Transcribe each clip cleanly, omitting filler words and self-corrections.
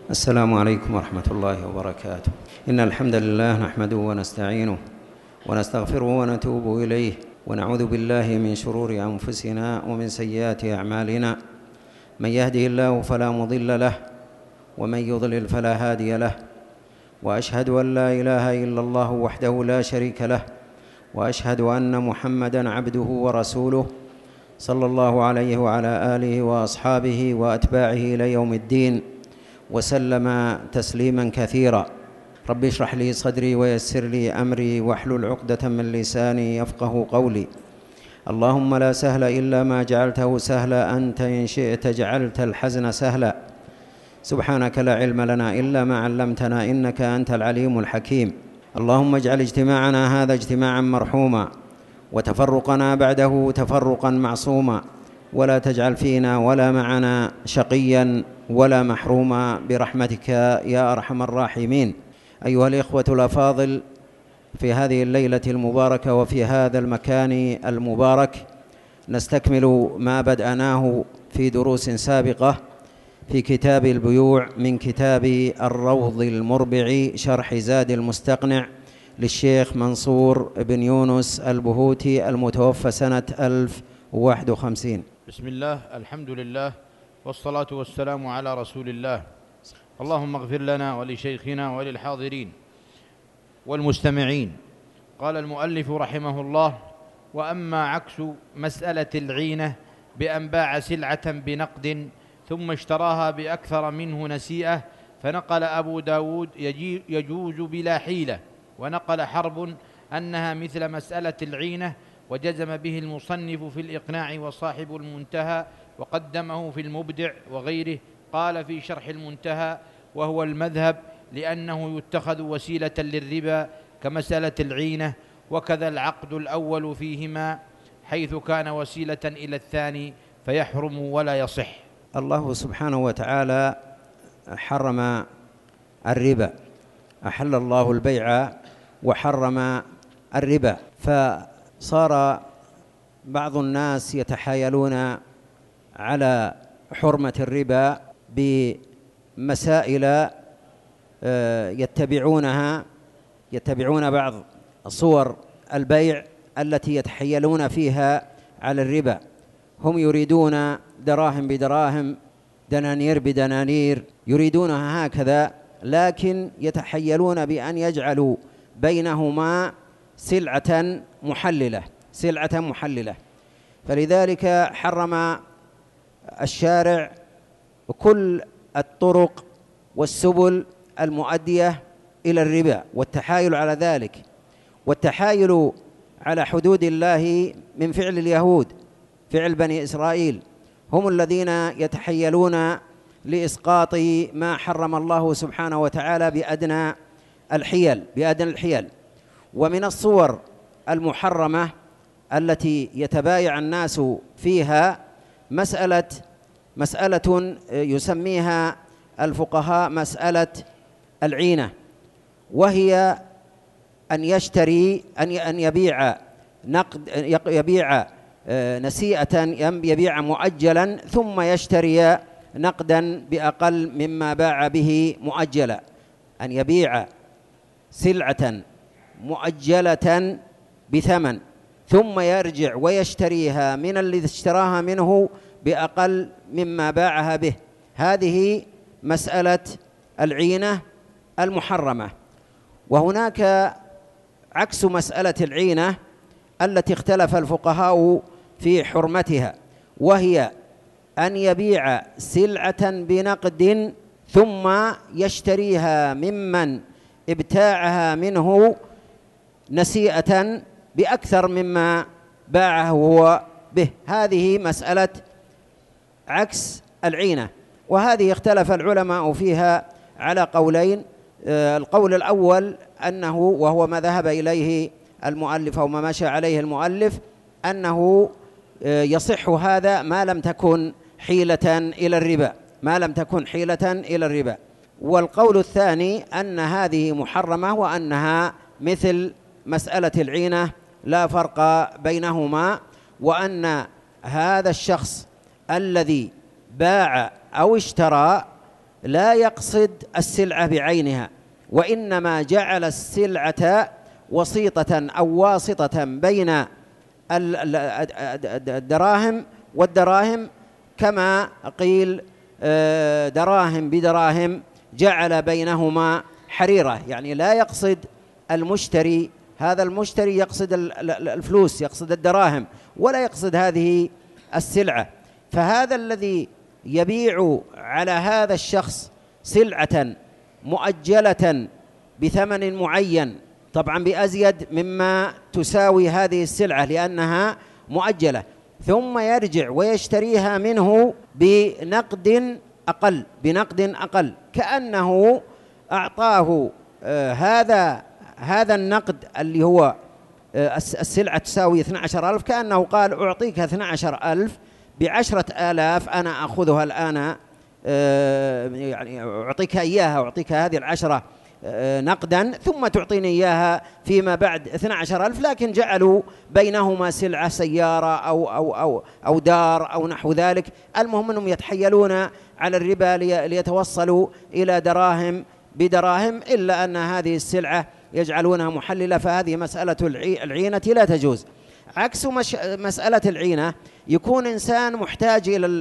السلام عليكم ورحمة الله وبركاته. إن الحمد لله نحمده ونستعينه ونستغفره ونتوب إليه، ونعوذ بالله من شرور أنفسنا ومن سيئات أعمالنا. من يهده الله فلا مضل له، ومن يضلل فلا هادي له. وأشهد أن لا إله إلا الله وحده لا شريك له، وأشهد أن محمدًا عبده ورسوله صلى الله عليه وعلى آله وأصحابه وأتباعه إلى يوم الدين، وسلم تسليما كثيرا. رب اشرح لي صدري ويسر لي أمري واحلل عقدة من لساني يفقه قولي. اللهم لا سهل إلا ما جعلته سهلا، أنت إن شئت جعلت الحزن سهلا. سبحانك لا علم لنا إلا ما علمتنا، إنك أنت العليم الحكيم. اللهم اجعل اجتماعنا هذا اجتماعا مرحوما، وتفرقنا بعده تفرقا معصوما، ولا تجعل فينا ولا معنا شقيا ولا محروما برحمتك يا أرحم الراحمين. أيها الإخوة الأفاضل، في هذه الليلة المباركة وفي هذا المكان المبارك نستكمل ما بدأناه في دروس سابقة في كتاب البيوع من كتاب الروض المربع شرح زاد المستقنع للشيخ منصور بن يونس البهوتي المتوفى سنة 1051. بسم الله، الحمد لله، والصلاة والسلام على رسول الله. اللهم اغفر لنا ولشيخنا وللحاضرين والمستمعين. قال المؤلف رحمه الله: وأما عكس مسألة العينة بأن باع سلعة بنقد ثم اشتراها بأكثر منه نسيئة، فنقل أبو داود يجوز بلا حيلة، ونقل حرب أنها مثل مسألة العينة، وجزم به المصنف في الإقناع وصاحب المنتهى، وقدمه في المبدع وغيره. قال في شرح المنتهى: وهو المذهب، لأنه يتخذ وسيلة للربا كمسألة العينة، وكذا العقد الأول فيهما، حيث كان وسيلة إلى الثاني فيحرم ولا يصح. الله سبحانه وتعالى حرم الربا، أحل الله البيع وحرم الربا، فصار بعض الناس يتحايلون على حرمة الربا بمسائل يتبعون بعض صور البيع التي يتحايلون فيها على الربا. هم يريدون دراهم بدراهم، دنانير بدنانير، يريدونها هكذا، لكن يتحيلون بأن يجعلوا بينهما سلعة محللة. فلذلك حرم الشارع كل الطرق والسبل المؤدية إلى الربا والتحايل على ذلك، والتحايل على حدود الله من فعل اليهود، فعل بني إسرائيل، هم الذين يتحيلون لإسقاط ما حرم الله سبحانه وتعالى بأدنى الحيل. ومن الصور المحرمة التي يتبايع الناس فيها مسألة يسميها الفقهاء مسألة العينة، وهي أن يبيع نسيئة، يبيع مؤجلا ثم يشتري نقدا بأقل مما باع به مؤجلا. أن يبيع سلعة مؤجلة بثمن ثم يرجع ويشتريها من الذي اشتراها منه بأقل مما باعها به. هذه مسألة العينة المحرمة. وهناك عكس مسألة العينة التي اختلف الفقهاء في حرمتها، وهي أن يبيع سلعة بنقد ثم يشتريها ممن ابتاعها منه نسيئة بأكثر مما باعه هو به. هذه مسألة عكس العينة، وهذه اختلف العلماء فيها على قولين. القول الأول أنه، وهو ما ذهب إليه المؤلف أو ما مشى عليه المؤلف، أنه يصح هذا ما لم تكن حيلة إلى الربا. والقول الثاني أن هذه محرمة، وأنها مثل مسألة العينة لا فرق بينهما، وأن هذا الشخص الذي باع أو اشترى لا يقصد السلعة بعينها، وإنما جعل السلعة وسيطة أو واسطة بين الدراهم والدراهم، كما قيل دراهم بدراهم جعل بينهما حريرة. يعني لا يقصد المشتري، هذا المشتري يقصد الفلوس، يقصد الدراهم، ولا يقصد هذه السلعة. فهذا الذي يبيع على هذا الشخص سلعة مؤجلة بثمن معين، طبعا بأزيد مما تساوي هذه السلعة لأنها مؤجلة، ثم يرجع ويشتريها منه بنقد أقل، كأنه أعطاه هذا النقد اللي هو السلعة تساوي 12,000، كأنه قال أعطيك 12,000 ب10,000 أنا أخذها الآن، يعني أعطيك إياها، أعطيك هذه 10 نقدا ثم تعطيني إياها فيما بعد 12,000. لكن جعلوا بينهما سلعة، سيارة أو دار أو نحو ذلك. المهم أنهم يتحيلون على الربا ليتوصلوا إلى دراهم بدراهم، إلا أن هذه السلعة يجعلونها محللة. فهذه مسألة العينة لا تجوز. عكس مسألة العينة، يكون إنسان محتاج إلى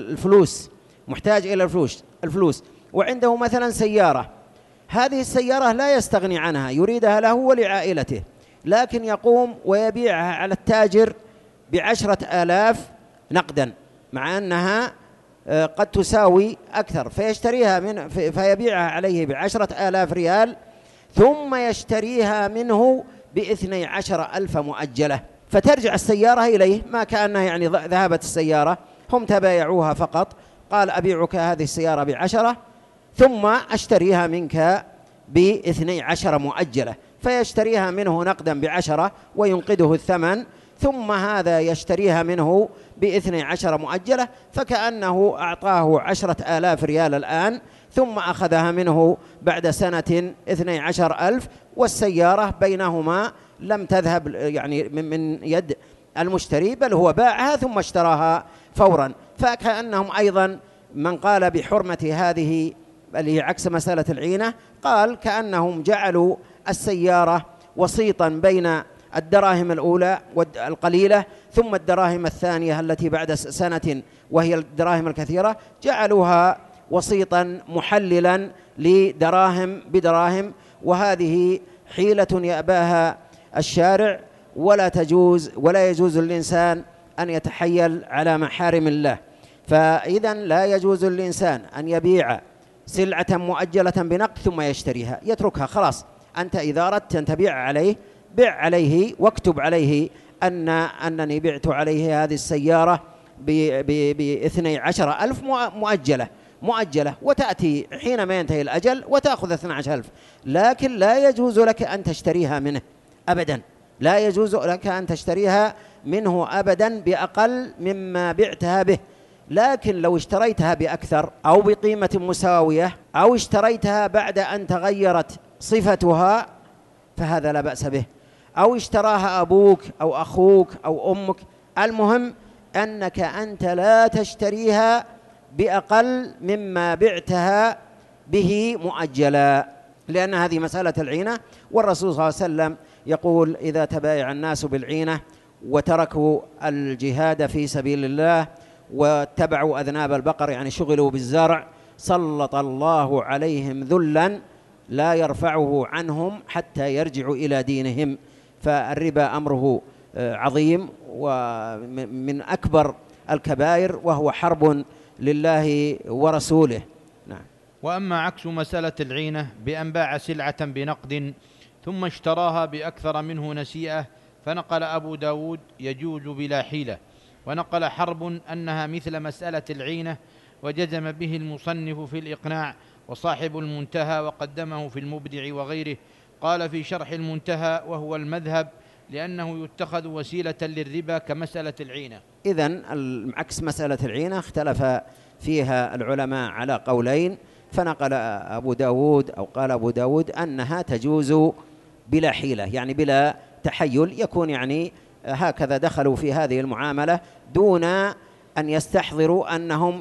الفلوس وعنده مثلا سيارة، هذه السيارة لا يستغني عنها، يريدها له ولعائلته، لكن يقوم ويبيعها على التاجر ب10,000 نقدا، مع أنها قد تساوي أكثر، فيبيعها عليه ب10,000 ريال، ثم يشتريها منه ب12,000 مؤجلة، فترجع السيارة إليه ما كأنها يعني ذهبت السيارة، هم تبايعوها فقط. قال أبيعك هذه السيارة ب10 ثم أشتريها منك ب12 مؤجلة، فيشتريها منه نقدا ب10 وينقذه الثمن، ثم هذا يشتريها منه ب12 مؤجلة، فكأنه أعطاه 10,000 ريال الآن، ثم أخذها منه بعد سنة 12,000، والسيارة بينهما لم تذهب يعني من يد المشتري، بل هو باعها ثم اشتراها فورا. فكأنهم أيضا من قال بحرمة هذه اللي هي عكس مسألة العينة، قال كأنهم جعلوا السيارة وسيطا بين الدراهم الأولى القليلة ثم الدراهم الثانية التي بعد سنة وهي الدراهم الكثيرة، جعلوها وسيطا محللا لدراهم بدراهم. وهذه حيلة يأباها الشارع، ولا يجوز للإنسان أن يتحيل على محارم الله. فإذا لا يجوز للإنسان أن يبيع سلعة مؤجلة بنقد ثم يشتريها، يتركها خلاص. أنت إذا أردت أن تبيع عليه، بيع عليه واكتب عليه أنني بعت عليه هذه السيارة ب12,000 مؤجلة، وتأتي حينما ينتهي الأجل وتأخذ 12,000. لكن لا يجوز لك أن تشتريها منه أبدا، لا يجوز لك أن تشتريها منه أبدا بأقل مما بعتها به. لكن لو اشتريتها بأكثر أو بقيمة مساوية، أو اشتريتها بعد أن تغيرت صفتها، فهذا لا بأس به، أو اشتراها أبوك أو أخوك أو أمك، المهم أنك أنت لا تشتريها بأقل مما بعتها به مؤجلا، لأن هذه مسألة العينة. والرسول صلى الله عليه وسلم يقول: إذا تبايع الناس بالعينة وتركوا الجهاد في سبيل الله واتبعوا أذناب البقر، يعني شغلوا بالزرع، سلط الله عليهم ذلا لا يرفعه عنهم حتى يرجعوا إلى دينهم. فالربا أمره عظيم ومن أكبر الكبائر، وهو حرب لله ورسوله. نعم. وأما عكس مسألة العينة بأن باع سلعة بنقد ثم اشتراها بأكثر منه نسيئة، فنقل أبو داود يجوز بلا حيلة، ونقل حرب أنها مثل مسألة العينة، وجزم به المصنف في الإقناع وصاحب المنتهى، وقدمه في المبدع وغيره. قال في شرح المنتهى: وهو المذهب لأنه يتخذ وسيلة للربا كمسألة العينة. إذن عكس مسألة العينة اختلف فيها العلماء على قولين، فنقل أبو داود أو قال أبو داود أنها تجوز بلا حيلة، يعني بلا تحيل، يكون يعني هكذا دخلوا في هذه المعاملة دون أن يستحضروا أنهم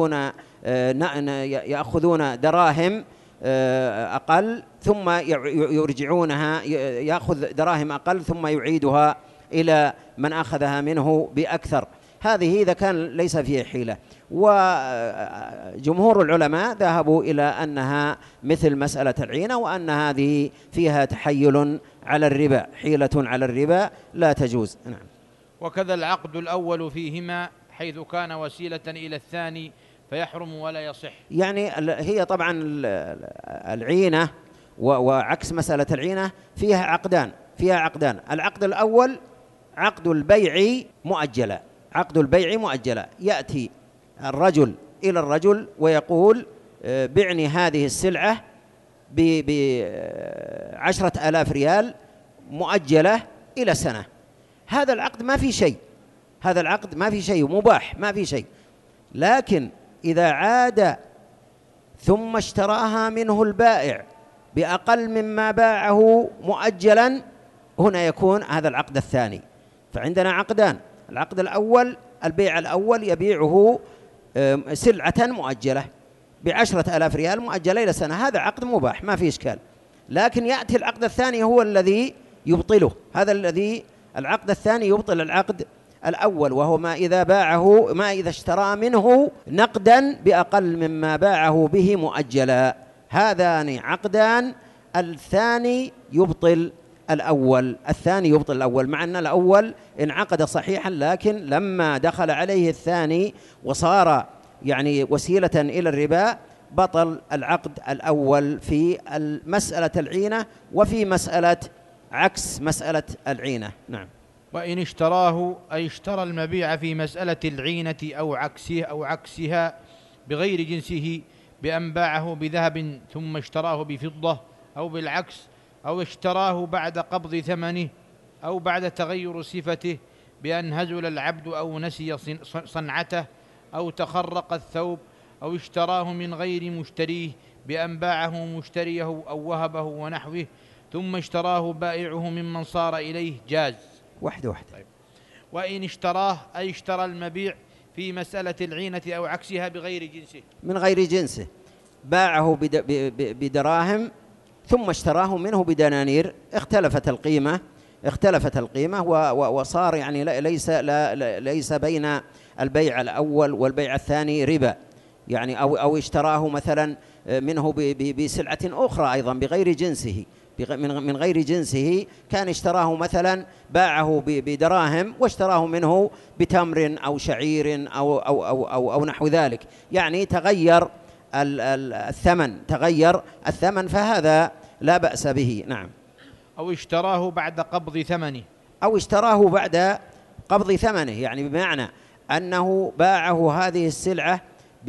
يأخذون دراهم أقل ثم يرجعونها، يأخذ دراهم أقل ثم يعيدها إلى من أخذها منه بأكثر. هذه إذا كان ليس فيه حيلة. وجمهور العلماء ذهبوا إلى أنها مثل مسألة العينة، وأن هذه فيها تحيل على الربا، حيلة على الربا لا تجوز. نعم. وكذا العقد الأول فيهما حيث كان وسيلة إلى الثاني فيحرم ولا يصح. يعني هي طبعا العينة وعكس مسألة العينة فيها عقدان. العقد الأول عقد البيع مؤجلا، يأتي الرجل إلى الرجل ويقول بعني هذه السلعة ب10,000 ريال مؤجلة إلى سنة. هذا العقد ما في شيء، مباح، ما في شيء. لكن إذا عاد ثم اشتراها منه البائع بأقل مما باعه مؤجلا، هنا يكون هذا العقد الثاني. فعندنا عقدان: العقد الأول البيع الأول يبيعه سلعة مؤجلة ب10,000 ريال مؤجلة إلى سنة، هذا عقد مباح ما في إشكال. لكن يأتي العقد الثاني هو الذي يبطله، العقد الثاني يبطل العقد الأول، وهو ما إذا اشترى منه نقدا بأقل مما باعه به مؤجلا. هذان عقدان، الثاني يبطل الأول، مع أن الأول انعقد صحيحا، لكن لما دخل عليه الثاني وصار يعني وسيلة إلى الربا بطل العقد الأول في مسألة العينة وفي مسألة عكس مسألة العينة. نعم. وإن اشتراه أي اشترى المبيع في مسألة العينة أو عكسها بغير جنسه، بأن باعه بذهب ثم اشتراه بفضة، أو بالعكس، أو اشتراه بعد قبض ثمنه، أو بعد تغير صفته، بأن هزل العبد أو نسي صنعته، أو تخرق الثوب، أو اشتراه من غير مشتريه بأن باعه مشتريه أو وهبه ونحوه، ثم اشتراه بائعه ممن صار إليه، جاز. واحدة. طيب. وإن اشتراه أي اشترى المبيع في مسألة العينة أو عكسها بغير جنسه، من غير جنسه، باعه بدراهم ثم اشتراه منه بدنانير، اختلفت القيمة وصار يعني ليس بين البيع الأول والبيع الثاني ربا، يعني أو اشتراه مثلا منه بسلعة أخرى أيضا بغير جنسه، من غير جنسه، كان اشتراه مثلا باعه بدراهم واشتراه منه بتمر أو شعير أو نحو ذلك، يعني تغير الثمن، فهذا لا بأس به. نعم. أو اشتراه بعد قبض ثمنه، يعني بمعنى أنه باعه هذه السلعة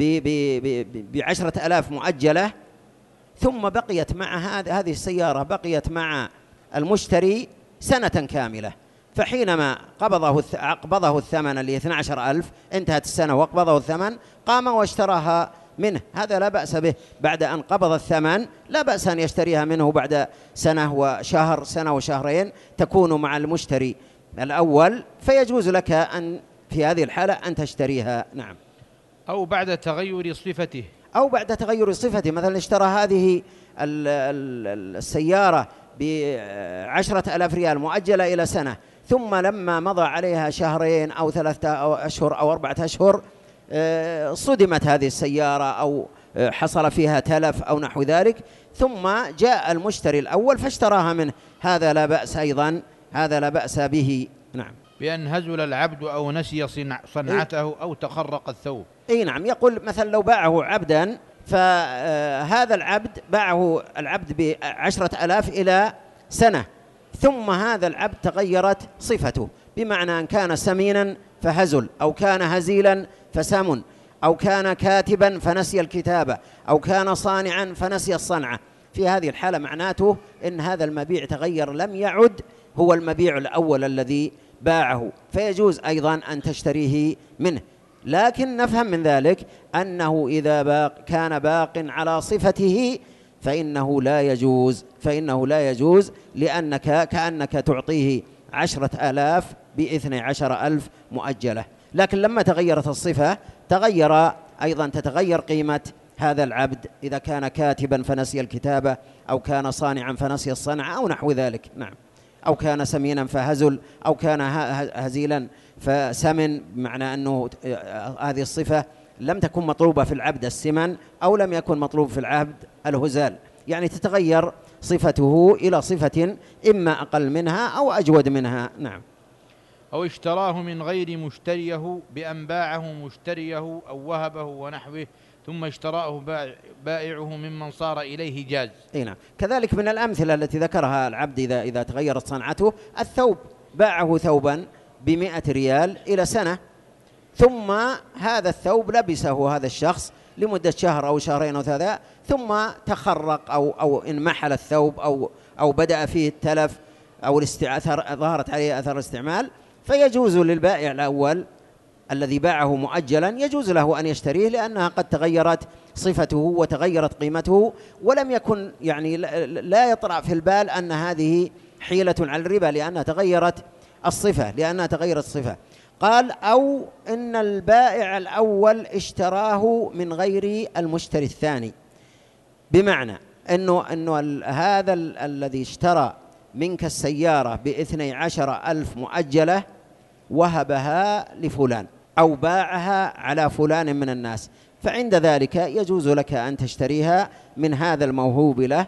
ب10,000 مؤجلة، ثم بقيت مع هذه السيارة بقيت مع المشتري سنة كاملة، فحينما قبضه الثمن اللي 12,000، انتهت السنة وقبضه الثمن، قام واشتراها منه، هذا لا بأس به. بعد أن قبض الثمن لا بأس أن يشتريها منه بعد سنة وشهر، سنة وشهرين، تكون مع المشتري الأول، فيجوز لك أن في هذه الحالة أن تشتريها. نعم. أو بعد تغير صفته، مثلا اشترى هذه السيارة ب10,000 ريال مؤجلة إلى سنة، ثم لما مضى عليها شهرين أو 3 أشهر أو 4 أشهر صدمت هذه السيارة أو حصل فيها تلف أو نحو ذلك، ثم جاء المشتري الأول فاشتراها منه، هذا لا بأس به. نعم. بأن هزل العبد أو نسي صنعته أو تخرق الثوب. نعم. يقول مثلا لو باعه عبدا، فهذا العبد باعه ب10,000 إلى سنة، ثم هذا العبد تغيرت صفته، بمعنى أن كان سمينا فهزل، أو كان هزيلا فسمن، أو كان كاتبا فنسي الكتابة، أو كان صانعا فنسي الصنعة. في هذه الحالة معناته إن هذا المبيع تغير، لم يعد هو المبيع الأول الذي باعه، فيجوز أيضا أن تشتريه منه. لكن نفهم من ذلك أنه إذا كان باق على صفته فإنه لا يجوز، لأنك كأنك تعطيه 10,000 ب12,000 مؤجلة، لكن لما تغيرت الصفة تغير أيضا، تتغير قيمة هذا العبد، إذا كان كاتبا فنسي الكتابة، أو كان صانعا فنسي الصنع، أو نحو ذلك. نعم. أو كان سمينا فهزل، أو كان هزيلا فسمن، بمعنى أنه هذه الصفة لم تكن مطلوبة في العبد السمن، أو لم يكن مطلوب في العبد الهزال، يعني تتغير صفته إلى صفة إما أقل منها أو أجود منها. نعم. أو اشتراه من غير مشتريه بأن باعه مشتريه أو وهبه ونحوه ثم اشتراه بائعه ممن صار إليه جاز. نعم. كذلك من الأمثلة التي ذكرها العبد إذا تغيرت صنعته، الثوب، باعه ثوبا ب100 ريال إلى سنة، ثم هذا الثوب لبسه هذا الشخص لمدة شهر أو شهرين أو ثلاثة، ثم تخرق أو انمحل الثوب أو بدأ فيه التلف أو ظهرت عليه أثر الاستعمال، فيجوز للبائع الأول الذي باعه مؤجلا، يجوز له أن يشتريه، لأنها قد تغيرت صفته وتغيرت قيمته، ولم يكن يعني لا يطرأ في البال أن هذه حيلة على الربا، لأنها تغيرت الصفة. قال: أو إن البائع الأول اشتراه من غير المشتري الثاني، بمعنى أنه هذا الذي اشترى منك السيارة ب12,000 مؤجلة وهبها لفلان أو باعها على فلان من الناس، فعند ذلك يجوز لك أن تشتريها من هذا الموهوب له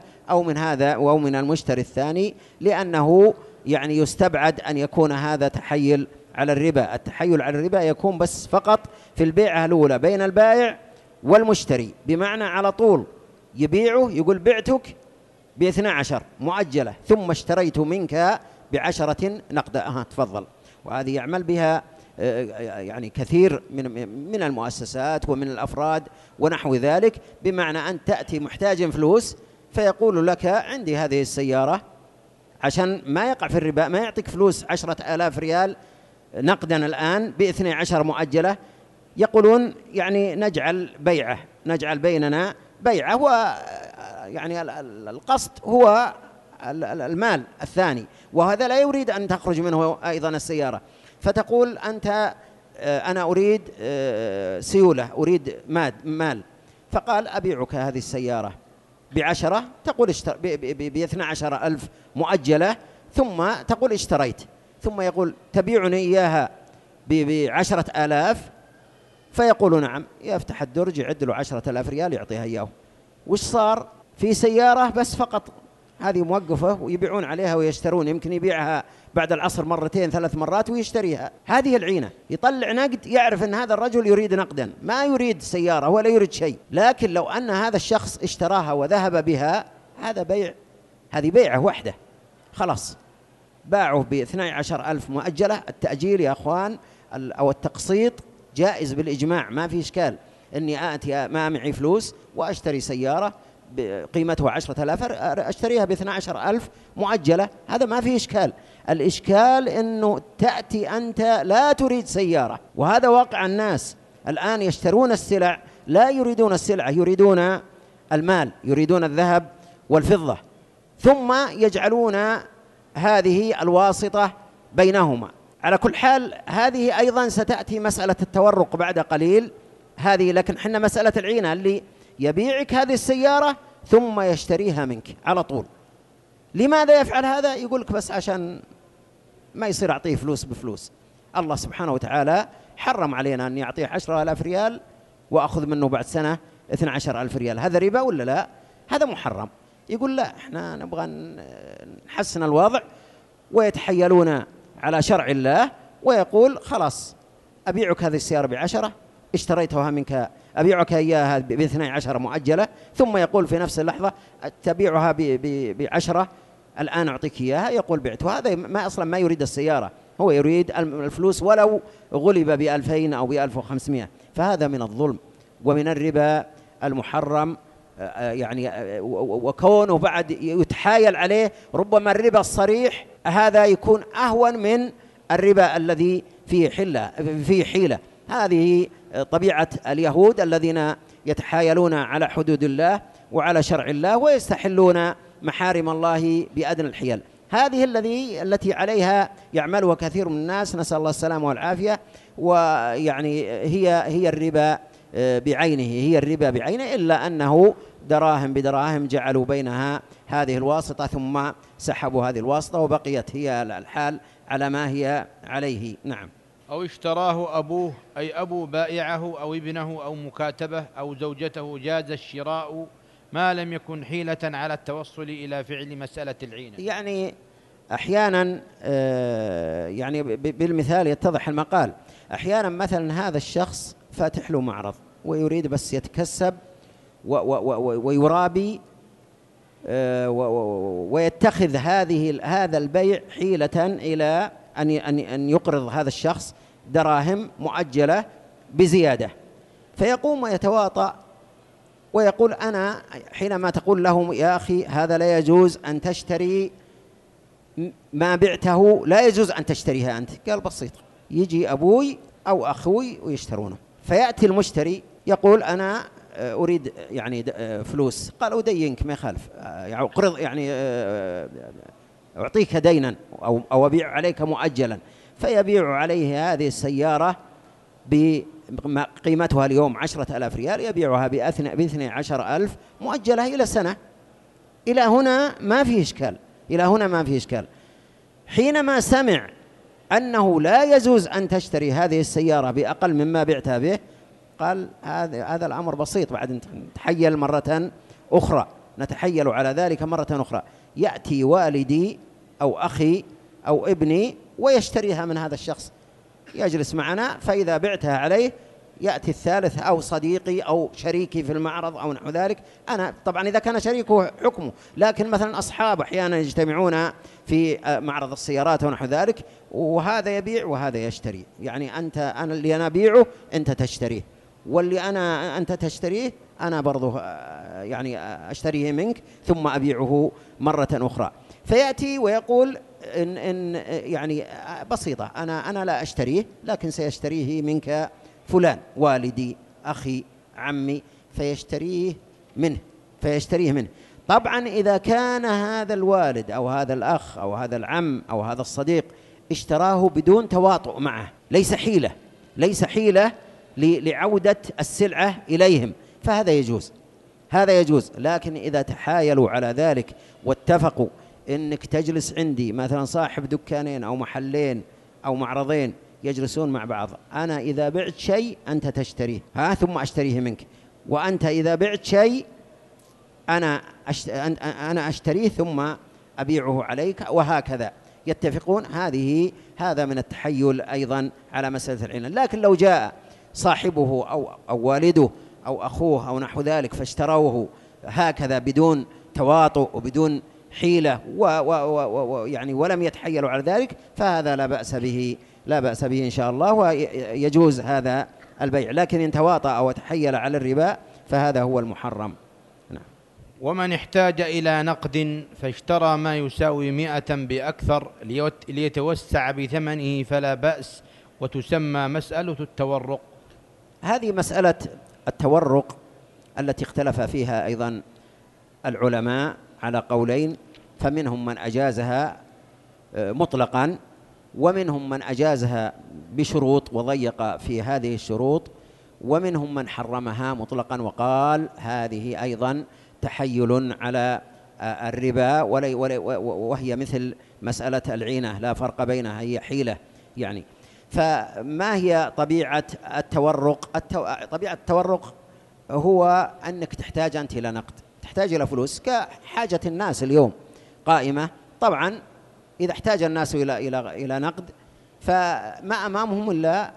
أو من المشتري الثاني، لأنه يعني يستبعد أن يكون هذا تحيل على الربا. التحيل على الربا يكون بس فقط في البيعة الأولى بين البائع والمشتري، بمعنى على طول يبيعه، يقول: بعتك ب12 مؤجلة ثم اشتريت منك ب10 نقدة، تفضل. وهذه يعمل بها يعني كثير من المؤسسات ومن الأفراد ونحو ذلك، بمعنى أن تأتي محتاج فلوس فيقول لك: عندي هذه السيارة، عشان ما يقع في الربا، ما يعطيك فلوس 10,000 ريال نقدا الآن ب12 مؤجلة، يقولون يعني نجعل بيننا بيعة، هو يعني القصد هو المال الثاني، وهذا لا يريد أن تخرج منه أيضا السيارة، فتقول أنت: أنا أريد سيولة، أريد مال، فقال: أبيعك هذه السيارة ب10، تقول ب12,000 مؤجلة، ثم تقول اشتريت، ثم يقول: تبيعني إياها ب10,000، فيقول: نعم. يفتح الدرج، يعد له 10,000 ريال يعطيها إياه. وش صار؟ في سيارة بس فقط هذه موقفة ويبيعون عليها ويشترون، يمكن يبيعها بعد العصر 2-3 مرات ويشتريها. هذه العينة، يطلع نقد، يعرف أن هذا الرجل يريد نقدا، ما يريد سيارة ولا يريد شيء. لكن لو أن هذا الشخص اشتراها وذهب بها، هذا بيع، هذه بيعة واحدة، خلاص باعه ب12,000 مؤجلة. التأجيل يا أخوان أو التقسيط جائز بالإجماع، ما في إشكال أني آتي ما معي فلوس وأشتري سيارة قيمتها 10,000 أشتريها ب12,000 مؤجلة، هذا ما في إشكال. الإشكال أنه تأتي أنت لا تريد سيارة، وهذا واقع الناس الآن، يشترون السلع لا يريدون السلعة، يريدون المال، يريدون الذهب والفضة، ثم يجعلون هذه الواسطة بينهما. على كل حال هذه أيضا ستأتي مسألة التورق بعد قليل هذه، لكن حنا مسألة العينة اللي يبيعك هذه السيارة ثم يشتريها منك على طول. لماذا يفعل هذا؟ يقولك بس عشان ما يصير أعطيه فلوس بفلوس. الله سبحانه وتعالى حرم علينا أن يعطيه 10,000 ريال وأخذ منه بعد سنة 12,000 ريال، هذا ربا ولا لا؟ هذا محرم. يقول: لا، احنا نبغى نحسن الوضع، ويتحيلون على شرع الله، ويقول: خلاص أبيعك هذه السيارة ب10، اشتريتها منك، أبيعك إياها ب12 مؤجلة، ثم يقول في نفس اللحظة: تبيعها ب10 الآن أعطيك إياها، يقول: بعت. وهذا ما أصلا ما يريد السيارة، هو يريد الفلوس ولو غلب ب2000 أو ب1500، فهذا من الظلم ومن الربا المحرم. يعني وكونه بعد يتحايل عليه، ربما الربا الصريح هذا يكون أهون من الربا الذي فيه حيلة. هذه طبيعة اليهود الذين يتحايلون على حدود الله وعلى شرع الله، ويستحلون محارم الله بأدنى الحيل. هذه التي عليها يعملها كثير من الناس، نسأل الله السلامة والعافية. ويعني هي الربا بعينه، هي الربا بعينه، إلا أنه دراهم بدراهم جعلوا بينها هذه الواسطة ثم سحبوا هذه الواسطة وبقيت هي الحال على ما هي عليه. نعم. أو اشتراه أبوه أي أبو بائعه أو ابنه أو مكاتبه أو زوجته، جاز الشراء ما لم يكن حيلة على التوصل إلى فعل مسألة العينة. يعني أحيانا يعني بالمثال يتضح المقال. أحيانا مثلا هذا الشخص فاتح له معرض ويريد بس يتكسب ويرابي ويتخذ هذا البيع حيلة إلى أن يقرض هذا الشخص دراهم مؤجلة بزيادة، فيقوم ويتواطأ ويقول أنا حينما تقول له يا أخي هذا لا يجوز أن تشتري ما بعته، لا يجوز أن تشتريها أنت، قال بسيط، يجي أبوي أو أخوي ويشترونه، فيأتي المشتري يقول أنا أريد يعني فلوس، قال أدينك ما يخالف، يعني أقرض يعني أعطيك دينا أو أبيع عليك مؤجلا، فيبيع عليه هذه السيارة بقيمتها اليوم 10,000 ريال، يبيعها ب12,000 مؤجلة إلى سنة. إلى هنا ما فيه إشكال، إلى هنا ما فيه إشكال. حينما سمع أنه لا يجوز أن تشتري هذه السيارة بأقل مما بعتها به، قال هذا الأمر بسيط، بعد نتحيل مرة أخرى، نتحيل على ذلك مرة أخرى، يأتي والدي أو أخي أو ابني ويشتريها من هذا الشخص، يجلس معنا، فإذا بعتها عليه يأتي الثالث أو صديقي أو شريكي في المعرض أو نحو ذلك. أنا طبعا إذا كان شريكه حكمه، لكن مثلا أصحاب أحيانا يجتمعون في معرض السيارات ونحو ذلك، وهذا يبيع وهذا يشتري، يعني أنا اللي أنا أبيعه أنت تشتريه، واللي أنت تشتريه أنا برضه يعني أشتريه منك ثم أبيعه مرة أخرى. فيأتي ويقول إن يعني بسيطة، أنا لا أشتريه لكن سيشتريه منك فلان، والدي أخي عمي، فيشتريه منه. طبعا إذا كان هذا الوالد أو هذا الأخ أو هذا العم أو هذا الصديق اشتراه بدون تواطؤ معه، ليس حيلة لعودة السلعة إليهم، فهذا يجوز. لكن إذا تحايلوا على ذلك واتفقوا إنك تجلس عندي مثلا صاحب دكانين أو محلين أو معرضين يجلسون مع بعض، أنا إذا بعت شيء أنت تشتريه ثم أشتريه منك، وأنت إذا بعت شيء أنا أشتريه ثم أبيعه عليك، وهكذا يتفقون. هذا من التحيل أيضا على مسألة العينة. لكن لو جاء صاحبه أو والده أو أخوه أو نحو ذلك فاشتروه هكذا بدون تواطؤ وبدون حيلة يعني ولم يتحيلوا على ذلك، فهذا لا بأس به إن شاء الله، ويجوز هذا البيع. لكن إن تواطأ أو تحيل على الربا فهذا هو المحرم. نعم. ومن احتاج إلى نقد فاشترى ما يساوي 100 بأكثر ليتوسع بثمنه فلا بأس، وتسمى مسألة التورق. هذه مسألة التورق التي اختلف فيها أيضا العلماء على قولين، فمنهم من أجازها مطلقا، ومنهم من أجازها بشروط وضيق في هذه الشروط، ومنهم من حرمها مطلقا وقال هذه أيضا تحيل على الربا، وهي مثل مسألة العينة لا فرق بينها، هي حيلة يعني. فما هي طبيعة التورق؟ طبيعة التورق هو أنك تحتاج أنت إلى نقد، تحتاج إلى فلوس كحاجة الناس اليوم قائمة. طبعا إذا احتاج الناس إلى نقد فما أمامهم إلا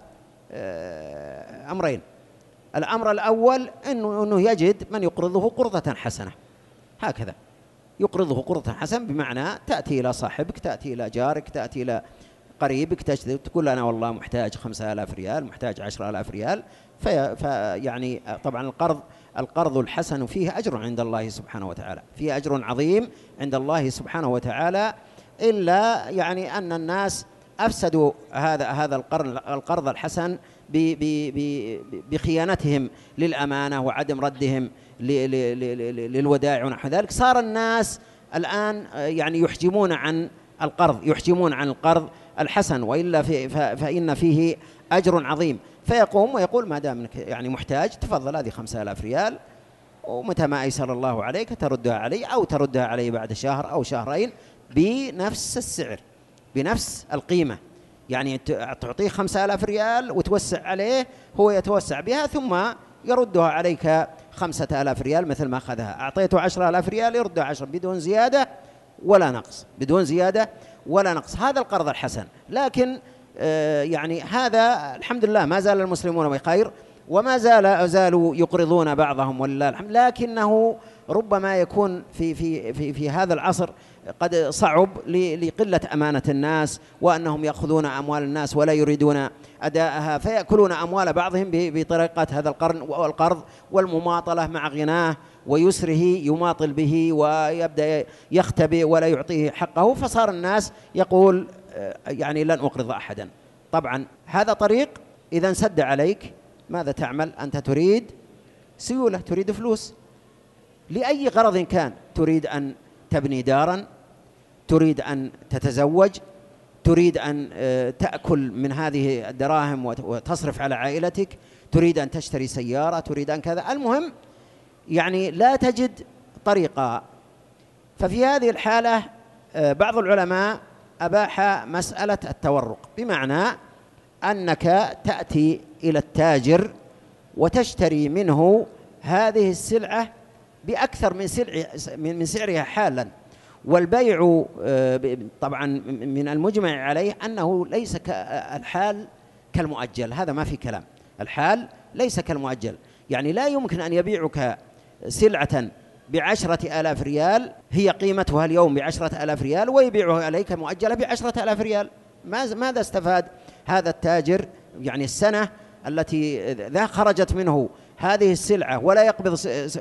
أمرين. الأمر الأول أنه يجد من يقرضه قرضة حسنة، هكذا يقرضه قرضة حسنة، بمعنى تأتي إلى صاحبك، تأتي إلى جارك، تأتي إلى قريبك، تقول أنا والله محتاج 5,000 ريال، محتاج 10,000 ريال، فيعني طبعا القرض الحسن فيه أجر عند الله سبحانه وتعالى، فيه أجر عظيم عند الله سبحانه وتعالى، إلا يعني أن الناس أفسدوا هذا القرض الحسن بخيانتهم للأمانة وعدم ردهم للودائع ونحو ذلك. صار الناس الآن يعني يحجمون عن القرض، يحجمون عن القرض الحسن، وإلا فإن فيه أجر عظيم. فيقوم ويقول ما دامك يعني محتاج تفضل هذه 5000 ريال، ومتى ما أيسر الله عليك تردها علي، أو تردها علي بعد شهر أو شهرين بنفس السعر بنفس القيمة. يعني تعطيه 5000 ريال وتوسع عليه، هو يتوسع بها ثم يردها عليك 5000 ريال مثل ما أخذها. أعطيته 10000 ريال يردها 10 بدون زيادة ولا نقص، بدون زيادة ولا نقص. هذا القرض الحسن. لكن يعني هذا الحمد لله ما زال المسلمون بخير، وما زالوا يقرضون بعضهم ولله الحمد، لكنه ربما يكون في هذا العصر قد صعب لقلة أمانة الناس، وأنهم يأخذون أموال الناس ولا يريدون أداءها، فيأكلون أموال بعضهم بطريقة هذا القرض والمماطلة مع غناه ويسره، يماطل به ويبدأ يختبئ ولا يعطيه حقه، فصار الناس يقول يعني لن أقرض أحدا. طبعا هذا طريق إذا انسد عليك ماذا تعمل؟ أنت تريد سيولة، تريد فلوس لأي غرض كان، تريد أن تبني دارا، تريد أن تتزوج، تريد أن تأكل من هذه الدراهم وتصرف على عائلتك، تريد أن تشتري سيارة، تريد أن كذا، المهم يعني لا تجد طريقة. ففي هذه الحالة بعض العلماء أباح مسألة التورق، بمعنى أنك تأتي إلى التاجر وتشتري منه هذه السلعة بأكثر من سعرها حالا. والبيع طبعا من المجمع عليه أنه ليس الحال كالمؤجل، هذا ما في كلام، الحال ليس كالمؤجل. يعني لا يمكن أن يبيعك سلعة ب10,000 ريال هي قيمتها اليوم ب10,000 ريال ويبيعها عليك مؤجلة ب10,000 ريال. ماذا استفاد هذا التاجر؟ يعني السنة التي ذا خرجت منه هذه السلعة ولا يقبض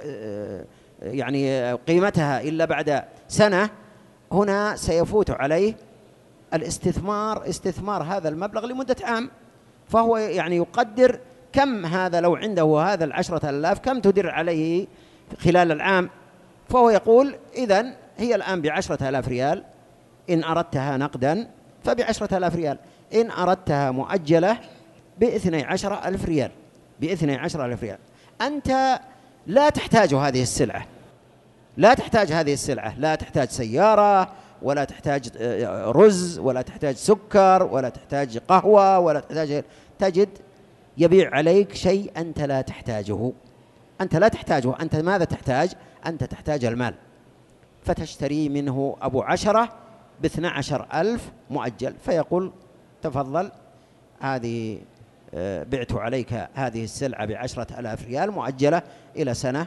يعني قيمتها إلا بعد سنة، هنا سيفوت عليه استثمار هذا المبلغ لمدة عام. فهو يعني يقدر كم هذا لو عنده هذا 10,000 كم تدر عليه خلال العام. فهو يقول إذن هي الآن ب10,000 ريال، إن أردتها نقدا فب10,000 ريال، إن أردتها مؤجلة ب12,000 ريال، ب12,000 ريال. أنت لا تحتاج هذه السلعة، لا تحتاج هذه السلعة، لا تحتاج سيارة ولا تحتاج رز ولا تحتاج سكر ولا تحتاج قهوة ولا تجد يبيع عليك شيء أنت لا تحتاجه. أنت لا تحتاجه. أنت ماذا تحتاج؟ أنت تحتاج المال، فتشتري منه أبو 10 ب12,000 مؤجل، فيقول تفضل هذه بعت عليك هذه السلعة ب10,000 ريال مؤجلة إلى سنة،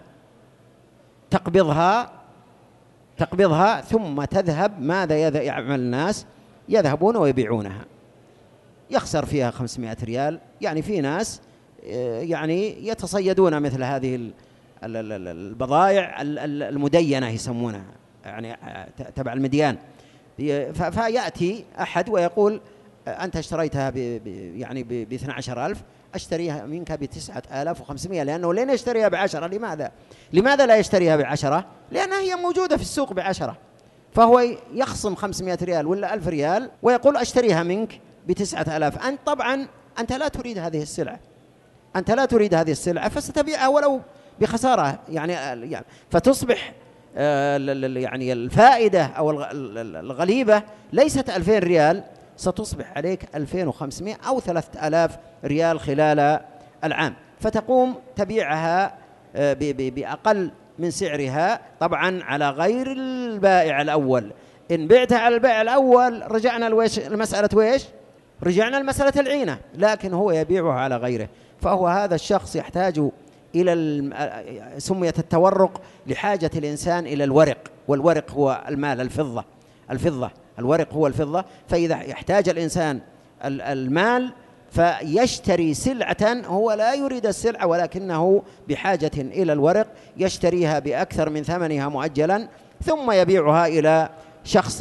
تقبضها ثم تذهب. ماذا يعمل الناس؟ يذهبون ويبيعونها، يخسر فيها 500 ريال. يعني في ناس يعني يتصيدون مثل هذه البضائع المدينة يسمونها، يعني تبع المديان. فيأتي أحد ويقول أنت اشتريتها يعني ب12,000، أشتريها منك ب9,500، لأنه لين يشتريها ب10؟ لماذا لا يشتريها ب10؟ لأنها هي موجودة في السوق ب10، فهو يخصم 500 ريال ولا 1000 ريال ويقول أشتريها منك ب9,000. أنت طبعا أنت لا تريد هذه السلعة، أنت لا تريد هذه السلعة، فستبيعها ولو بخسارة. يعني فتصبح يعني الفائدة أو الغليبة ليست 2000 ريال، ستصبح عليك 2500 أو 3000 ريال خلال العام. فتقوم تبيعها بأقل من سعرها، طبعا على غير البائع الأول. إن بعتها على البائع الأول رجعنا المسألة ويش؟ رجعنا المسألة العينة، لكن هو يبيعها على غيره. فهو هذا الشخص يحتاج إلى سميت التورق لحاجة الإنسان إلى الورق، والورق هو المال، الفضة، الورق هو الفضة. فإذا يحتاج الإنسان المال فيشتري سلعة هو لا يريد السلعة ولكنه بحاجة إلى الورق، يشتريها بأكثر من ثمنها مؤجلا ثم يبيعها إلى شخص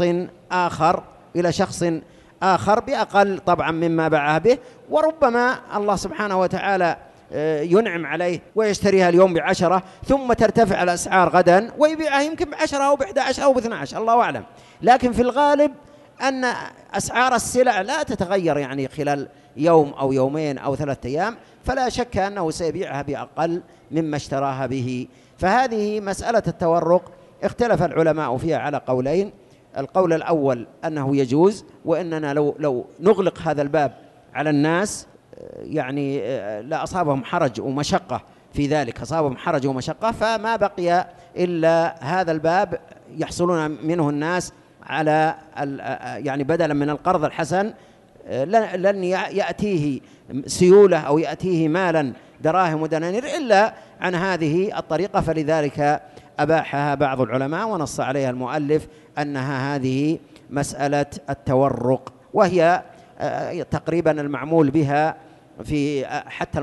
آخر بأقل طبعا مما باعها به. وربما الله سبحانه وتعالى ينعم عليه ويشتريها اليوم ب10 ثم ترتفع الأسعار غدا ويبيعها يمكن ب10 أو ب11 أو ب12، الله أعلم. لكن في الغالب أن أسعار السلع لا تتغير يعني خلال يوم أو يومين أو 3 أيام، فلا شك أنه سيبيعها بأقل مما اشتراها به. فهذه مسألة التورق اختلف العلماء فيها على قولين. القول الأول أنه يجوز، وإننا لو نغلق هذا الباب على الناس يعني لا أصابهم حرج ومشقة في ذلك، أصابهم حرج ومشقة، فما بقي إلا هذا الباب يحصلون منه الناس على يعني بدلا من القرض الحسن لن يأتيه سيولة أو يأتيه مالا دراهم ودنانير إلا عن هذه الطريقة. فلذلك أباحها بعض العلماء ونص عليها المؤلف أنها هذه مسألة التورق، وهي تقريبا المعمول بها في حتى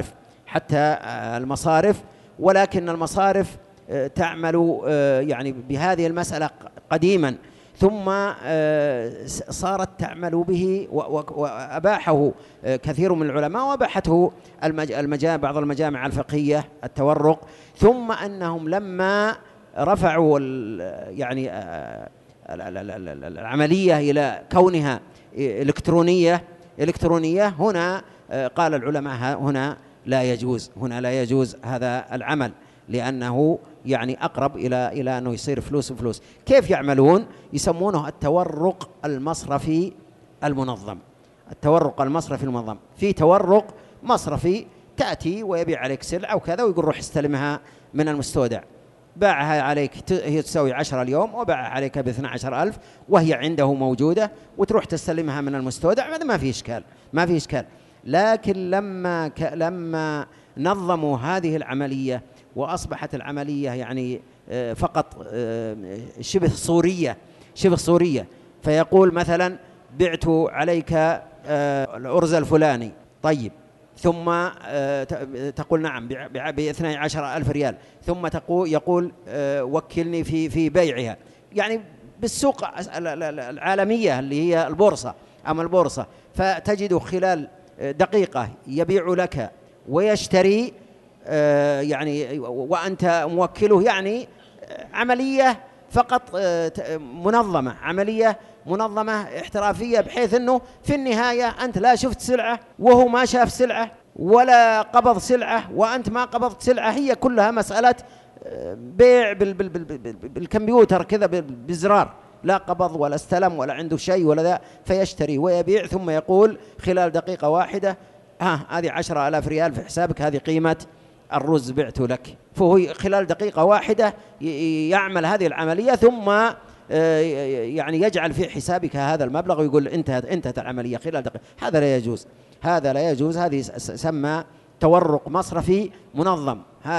المصارف، ولكن المصارف تعمل يعني بهذه المسألة قديما، ثم صارت تعمل به وأباحه كثير من العلماء، وأباحته بعض المجامع الفقهية التورق. ثم أنهم لما رفعوا يعني العملية إلى كونها إلكترونية هنا قال العلماء هنا لا يجوز هذا العمل، لأنه يعني أقرب إلى أنه يصير فلوس. كيف يعملون؟ يسمونه التورق المصرفي المنظم. في تورق مصرفي تأتي ويبيع عليك سلعة وكذا ويقول روح استلمها من المستودع، باعها عليك هي تساوي 10 اليوم وباعها عليك ب12,000 وهي عنده موجودة، وتروح تستلمها من المستودع، هذا ما في إشكال. لكن لما نظموا هذه العملية وأصبحت العملية يعني فقط شبه صورية، فيقول مثلا بعت عليك الأرز الفلاني، طيب، ثم تقول نعم ب12,000 ريال، ثم يقول وكلني في بيعها، يعني بالسوق العالمية اللي هي البورصة، فتجد خلال دقيقة يبيع لك ويشتري يعني وأنت موكله، يعني عملية فقط منظمة احترافية، بحيث أنه في النهاية أنت لا شفت سلعة وهو ما شاف سلعة ولا قبض سلعة وأنت ما قبضت سلعة، هي كلها مسألة بيع بالكمبيوتر كذا بزرار، لا قبض ولا استلم ولا عنده شيء ولا ذا، فيشتري ويبيع ثم يقول خلال دقيقة واحدة هذه 10,000 ريال في حسابك، هذه قيمة الرز بعته لك. فهو خلال دقيقة واحدة يعمل هذه العملية، ثم يعني يجعل في حسابك هذا المبلغ ويقول انتهت العملية خلال دقيقة. هذا لا يجوز. هذه سمى تورق مصرفي منظم.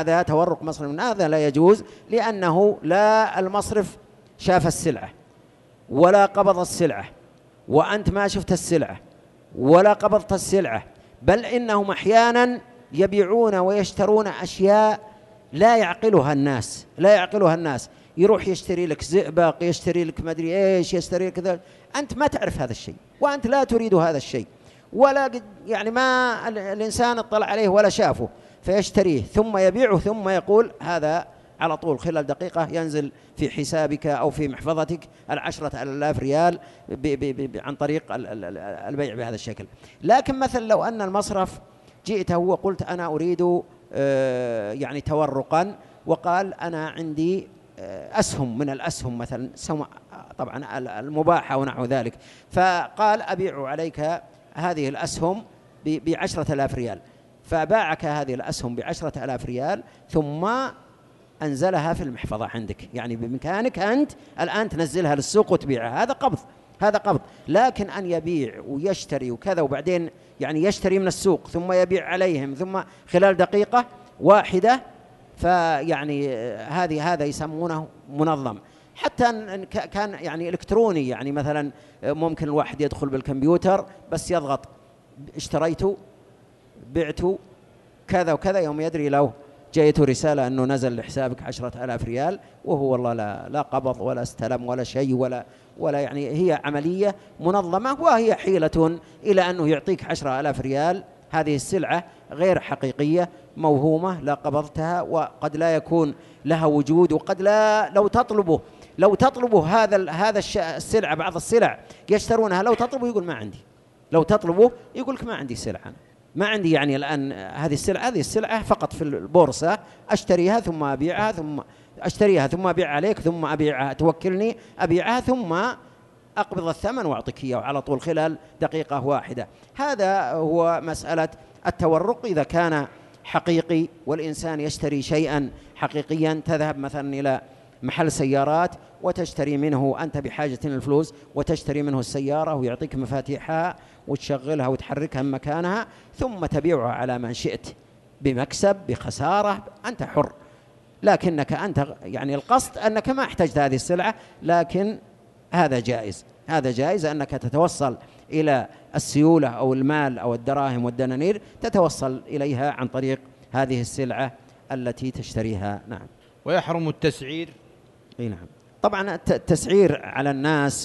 هذا لا يجوز، لأنه لا المصرف شاف السلعة ولا قبض السلعة، وأنت ما شفت السلعة ولا قبضت السلعة، بل إنهم أحيانا يبيعون ويشترون أشياء لا يعقلها الناس. يروح يشتري لك زئبق، يشتري لك ما أدري إيش، يشتري لك كذا، أنت ما تعرف هذا الشيء وأنت لا تريد هذا الشيء، ولا يعني ما الإنسان اطلع عليه ولا شافه، فيشتريه ثم يبيعه ثم يقول هذا على طول خلال دقيقة ينزل في حسابك أو في محفظتك 10,000 ريال عن طريق البيع بهذا الشكل. لكن مثلا لو أن المصرف جئته وقلت أنا أريد يعني تورقا، وقال أنا عندي أسهم من الأسهم مثلا، طبعا المباحة ونحو ذلك، فقال أبيع عليك هذه الأسهم ب10,000 ريال، فباعك هذه الأسهم ب10,000 ريال ثم أنزلها في المحفظة عندك، يعني بإمكانك أنت الآن تنزلها للسوق وتبيعها، هذا قبض. لكن أن يبيع ويشتري وكذا وبعدين يعني يشتري من السوق ثم يبيع عليهم ثم خلال دقيقة واحدة، فيعني هذا يسمونه منظم. حتى كان يعني إلكتروني، يعني مثلا ممكن الواحد يدخل بالكمبيوتر بس يضغط اشتريت بعت كذا وكذا، يوم يدري لو جاءته رسالة أنه نزل لحسابك 10,000 ريال، وهو والله لا قبض ولا استلم ولا شيء ولا يعني هي عملية منظمة، وهي حيلة إلى أنه يعطيك 10,000 ريال. هذه السلعة غير حقيقية، موهومة، لا قبضتها، وقد لا يكون لها وجود، وقد لا لو تطلبه لو تطلبوا هذا السلعة، بعض السلع يشترونها، لو تطلبوا يقول ما عندي، لو تطلبوا يقول لك ما عندي سلعة، أنا ما عندي يعني الآن هذه السلعة فقط في البورصة أشتريها ثم أبيعها، ثم أشتريها ثم أبيع عليك، ثم أبيعها، توكلني أبيعها ثم أقبض الثمن وأعطيك إياه على طول خلال دقيقة واحدة. هذا هو مسألة التورق إذا كان حقيقي، والإنسان يشتري شيئا حقيقيا. تذهب مثلا إلى محل سيارات وتشتري منه، أنت بحاجة للفلوس، وتشتري منه السيارة ويعطيك مفاتيحها وتشغلها وتحركها من مكانها، ثم تبيعها على من شئت بمكسب بخسارة، أنت حر. لكنك أنت يعني القصد أنك ما احتجت هذه السلعة، لكن هذا جائز، هذا جائز أنك تتوصل إلى السيولة أو المال أو الدراهم والدنانير، تتوصل إليها عن طريق هذه السلعة التي تشتريها. نعم. ويحرم التسعير. أي نعم. طبعا التسعير على الناس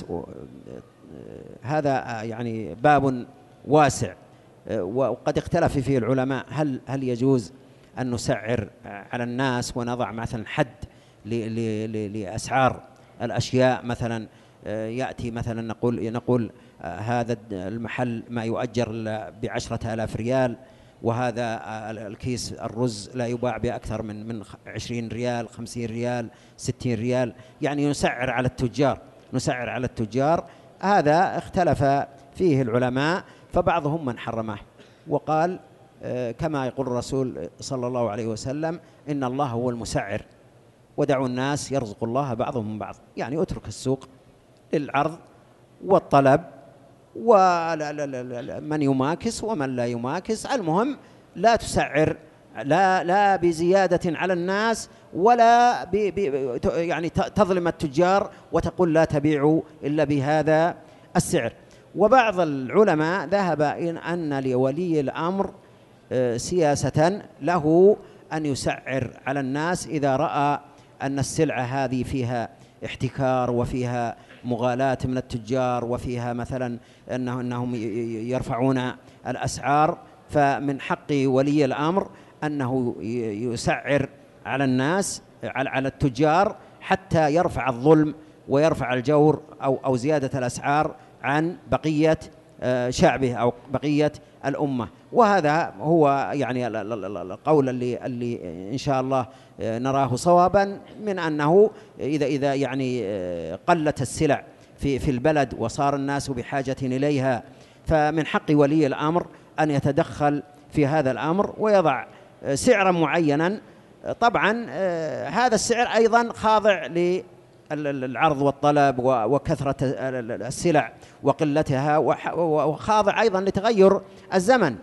هذا يعني باب واسع، وقد اختلف فيه العلماء، هل يجوز أن نسعر على الناس ونضع مثلا حد لأسعار الأشياء؟ مثلا يأتي مثلا نقول هذا المحل ما يؤجر ب10,000 ريال، وهذا الكيس الرز لا يباع بأكثر من 20 ريال، 50 ريال، 60 ريال، يعني نسعر على التجار. هذا اختلف فيه العلماء، فبعضهم من حرمه وقال كما يقول الرسول صلى الله عليه وسلم: إن الله هو المسعر ودعوا الناس يرزق الله بعضهم من بعض. يعني اترك السوق للعرض والطلب، ومن يماكس ومن لا يماكس، المهم لا تسعر، لا بزيادة على الناس، ولا يعني تظلم التجار وتقول لا تبيعوا إلا بهذا السعر. وبعض العلماء ذهب إن أن لولي الأمر سياسة له أن يسعر على الناس إذا رأى أن السلعة هذه فيها احتكار وفيها مغالاة من التجار، وفيها مثلا أنهم يرفعون الأسعار، فمن حق ولي الأمر أنه يسعر على الناس، على التجار، حتى يرفع الظلم ويرفع الجور أو زيادة الأسعار عن بقية شعبه أو بقية الأمة. وهذا هو يعني القول اللي إن شاء الله نراه صوابا، من أنه إذا يعني قلت السلع في البلد وصار الناس بحاجة إليها، فمن حق ولي الأمر أن يتدخل في هذا الأمر ويضع سعرا معينا. طبعا هذا السعر أيضا خاضع للعرض والطلب وكثرة السلع وقلتها، وخاضع أيضا لتغير الزمن.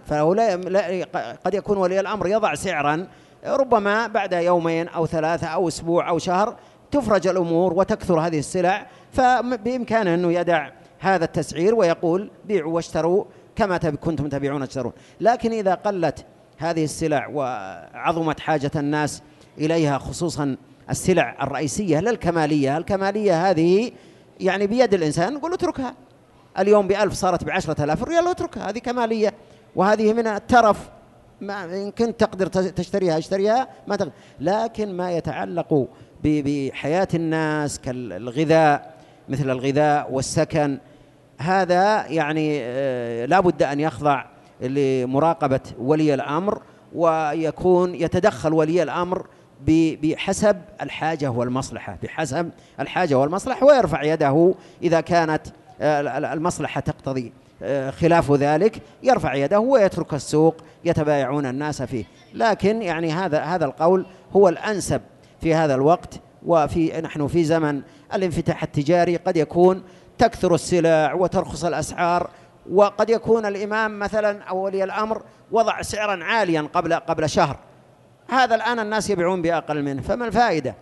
قد يكون ولي الأمر يضع سعرا، ربما بعد يومين أو 3 أو أسبوع أو شهر تفرج الأمور وتكثر هذه السلع، فبإمكانه أنه يدع هذا التسعير ويقول بيعوا واشتروا كما كنتم تبيعون تشترون. لكن إذا قلت هذه السلع وعظمت حاجة الناس إليها، خصوصا السلع الرئيسية لا الكمالية، الكمالية هذه يعني بيد الإنسان، نقول اتركها، اليوم ب1000 صارت ب10,000 ريال، اتركها، هذه كمالية، وهذه من الترف، ما إن كنت تقدر تشتريها اشتريها، ما تقدر. لكن ما يتعلق بحياة الناس كالغذاء، مثل الغذاء والسكن، هذا يعني لا بد أن يخضع لمراقبة ولي الأمر، ويكون يتدخل ولي الأمر بحسب الحاجة والمصلحة، بحسب الحاجة والمصلحة، ويرفع يده إذا كانت المصلحة تقتضي خلاف ذلك، يرفع يده ويترك السوق يتبايعون الناس فيه. لكن يعني هذا القول هو الأنسب في هذا الوقت، نحن في زمن الانفتاح التجاري، قد يكون تكثر السلع وترخص الأسعار، وقد يكون الإمام مثلا أو ولي الأمر وضع سعرا عاليا قبل شهر، هذا الآن الناس يبيعون بأقل منه، فما الفائدة؟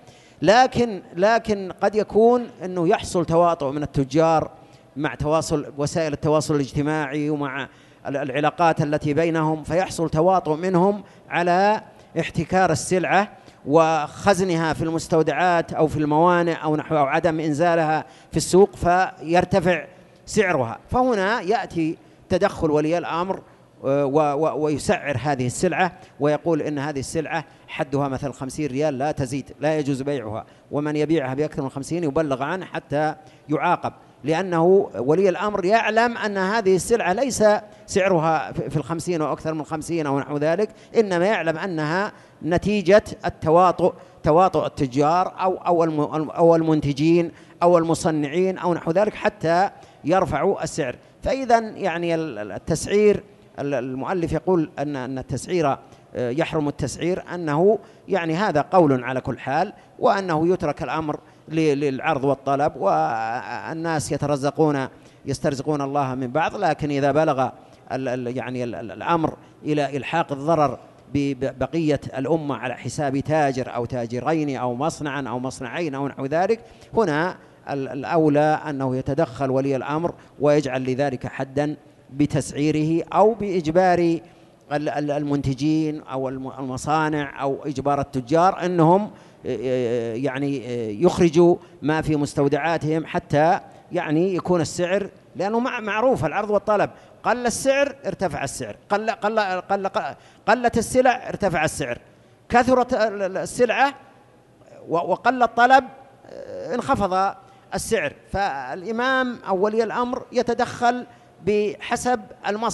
لكن قد يكون أنه يحصل تواطؤ من التجار مع وسائل التواصل الاجتماعي ومع العلاقات التي بينهم، فيحصل تواطؤ منهم على احتكار السلعة وخزنها في المستودعات أو في الموانئ أو عدم إنزالها في السوق، فيرتفع سعرها. فهنا يأتي تدخل ولي الأمر ويسعر هذه السلعة ويقول إن هذه السلعة حدها مثل 50 ريال لا تزيد، لا يجوز بيعها، ومن يبيعها بأكثر من 50 يبلغ عنه حتى يعاقب، لأنه ولي الأمر يعلم أن هذه السلعة ليس سعرها في 50 أو أكثر من 50 أو نحو ذلك، إنما يعلم أنها نتيجة تواطؤ التجار أو المنتجين أو المصنعين أو نحو ذلك حتى يرفعوا السعر. فإذا يعني التسعير، المؤلف يقول أن التسعير يحرم التسعير، أنه يعني هذا قول على كل حال، وأنه يترك الأمر للعرض والطلب، والناس يسترزقون الله من بعض، لكن إذا بلغ يعني الأمر إلى إلحاق الضرر ببقية الأمة على حساب تاجر أو تاجرين أو مصنعا أو مصنعين أو نحو ذلك، هنا الأولى أنه يتدخل ولي الأمر ويجعل لذلك حدا بتسعيره، أو بإجبار المنتجين أو المصانع أو إجبار التجار أنهم يعني يخرجوا ما في مستودعاتهم حتى يعني يكون السعر، لأنه معروف العرض والطلب، قل السعر ارتفع السعر، قلت السلع ارتفع السعر، كثرت السلعة وقل الطلب انخفض السعر. فالإمام أو ولي الأمر يتدخل بحسب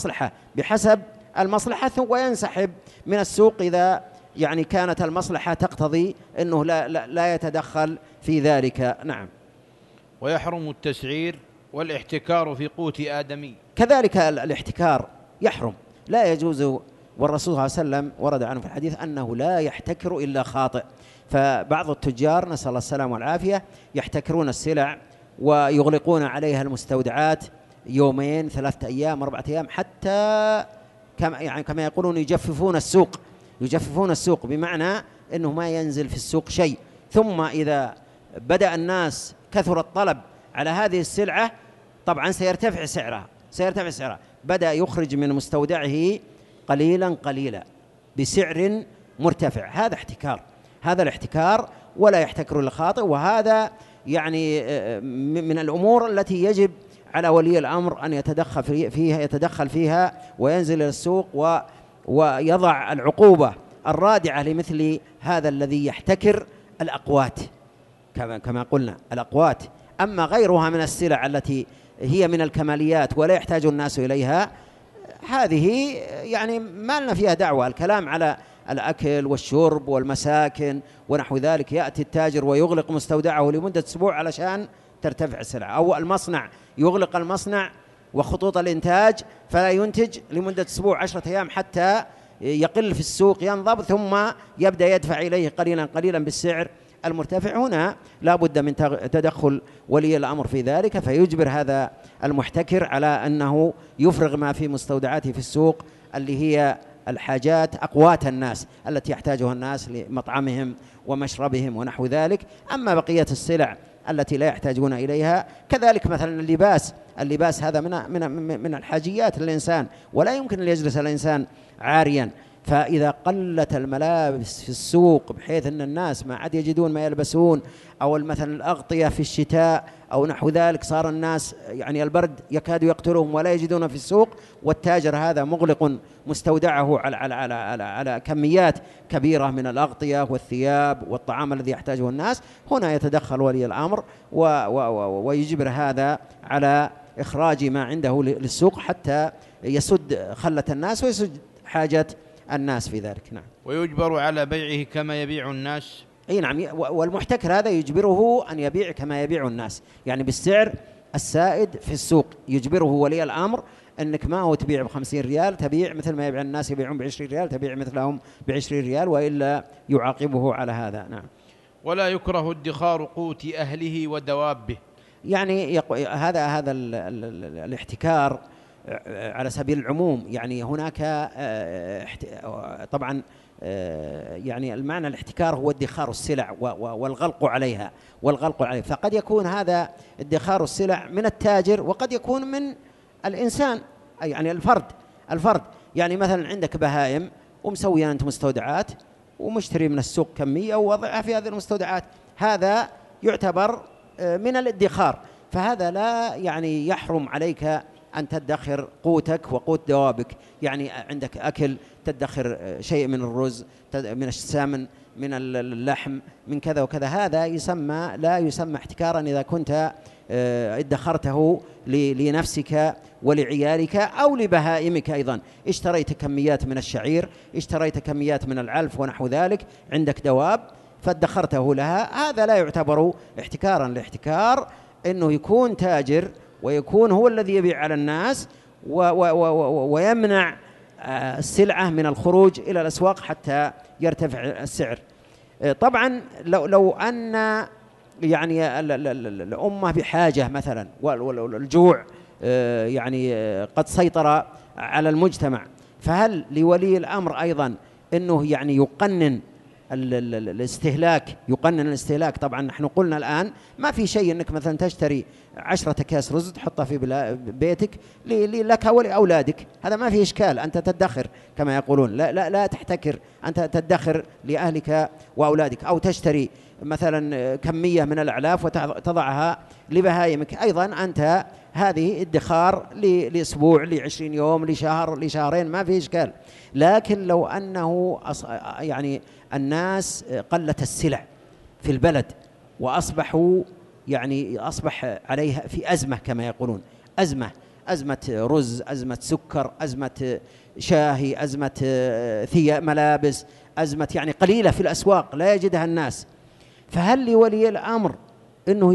المصلحة وينسحب من السوق إذا يعني كانت المصلحة تقتضي أنه لا يتدخل في ذلك. نعم. ويحرم التسعير والاحتكار في قوت آدمي، كذلك الاحتكار يحرم، لا يجوز، والرسول صلى الله عليه وسلم ورد عنه في الحديث أنه لا يحتكر إلا خاطئ. فبعض التجار نسأل الله السلامة والعافية يحتكرون السلع ويغلقون عليها المستودعات 2 3 أيام 4 أيام، حتى كما يقولون يجففون السوق، بمعنى أنه ما ينزل في السوق شيء. ثم إذا بدأ الناس كثر الطلب على هذه السلعة طبعا سيرتفع سعرها، بدأ يخرج من مستودعه قليلا بسعر مرتفع. هذا الاحتكار، ولا يحتكر الخاطئ، وهذا يعني من الأمور التي يجب على ولي الأمر أن يتدخل فيها وينزل إلى السوق ويضع العقوبة الرادعة لمثل هذا الذي يحتكر الأقوات، كما قلنا الأقوات. أما غيرها من السلع التي هي من الكماليات ولا يحتاج الناس إليها، هذه يعني ما لنا فيها دعوة. الكلام على الأكل والشرب والمساكن ونحو ذلك، يأتي التاجر ويغلق مستودعه لمدة أسبوع علشان ترتفع السلع، أو المصنع يغلق المصنع وخطوط الإنتاج فلا ينتج لمدة أسبوع 10 أيام حتى يقل في السوق ينضب، ثم يبدأ يدفع إليه قليلا بالسعر المرتفع. هنا لا بد من تدخل ولي الأمر في ذلك، فيجبر هذا المحتكر على أنه يفرغ ما في مستودعاته في السوق اللي هي الحاجات أقوات الناس التي يحتاجها الناس لمطعمهم ومشربهم ونحو ذلك. أما بقية السلع التي لا يحتاجون إليها، كذلك مثلا اللباس هذا من الحاجيات للإنسان، ولا يمكن أن يجلس الإنسان عاريا. فإذا قلت الملابس في السوق بحيث أن الناس ما عاد يجدون ما يلبسون، أو مثلا الأغطية في الشتاء أو نحو ذلك، صار الناس يعني البرد يكاد يقتلهم ولا يجدون في السوق، والتاجر هذا مغلق مستودعه على كميات كبيرة من الأغطية والثياب والطعام الذي يحتاجه الناس، هنا يتدخل ولي الأمر ويجبر هذا على إخراج ما عنده للسوق حتى يسد خلة الناس ويسد حاجة الناس في ذلك. نعم. ويجبر على بيعه كما يبيع الناس. أي نعم. والمحتكر هذا يجبره أن يبيع كما يبيع الناس، يعني بالسعر السائد في السوق، يجبره ولي الأمر أنك ما هو تبيع ب50 ريال، تبيع مثل ما يبيع الناس يبيعون ب20 ريال، تبيع مثلهم ب20 ريال، وإلا يعاقبه على هذا. نعم. ولا يكره ادخار قوت أهله ودوابه، يعني هذا الاحتكار على سبيل العموم، يعني هناك طبعا يعني المعنى الاحتكار هو ادخار السلع والغلق عليها فقد يكون هذا ادخار السلع من التاجر، وقد يكون من الإنسان، يعني الفرد. يعني مثلا عندك بهائم ومسوي أنت مستودعات ومشتري من السوق كمية ووضعها في هذه المستودعات، هذا يعتبر من الادخار، فهذا لا يعني يحرم عليك أن تدخر قوتك وقوت دوابك، يعني عندك أكل تدخر شيء من الرز، من السمن، من اللحم، من كذا وكذا. هذا لا يسمى احتكارا إذا كنت ادخرته لنفسك ولعيالك أو لبهائمك أيضا. اشتريت كميات من الشعير، اشتريت كميات من العلف ونحو ذلك، عندك دواب فادخرته لها، هذا لا يعتبر احتكارا. الاحتكار أنه يكون تاجر ويكون هو الذي يبيع على الناس ويمنع السلعة من الخروج إلى الأسواق حتى يرتفع السعر. طبعا لو أن يعني الأمة بحاجة مثلا والجوع يعني قد سيطر على المجتمع، فهل لولي الأمر أيضا أنه يعني يقنن الاستهلاك؟ طبعا نحن قلنا الآن ما في شيء أنك مثلا تشتري 10 أكياس رز تحطها في بيتك لك ولأولادك، هذا ما في إشكال، أنت تدخر كما يقولون، لا تحتكر، أنت تدخر لأهلك وأولادك. أو تشتري مثلا كمية من الأعلاف وتضعها لبهائمك، أيضا أنت هذه ادخار لأسبوع، ل20 يوم، لشهر، لشهرين، ما في إشكال. لكن لو أنه يعني الناس قلت السلع في البلد وأصبحوا يعني أصبح عليها في أزمة كما يقولون، أزمة رز، أزمة سكر، أزمة شاهي، أزمة ثياب، ملابس، أزمة يعني قليلة في الأسواق لا يجدها الناس، فهل لولي الأمر أنه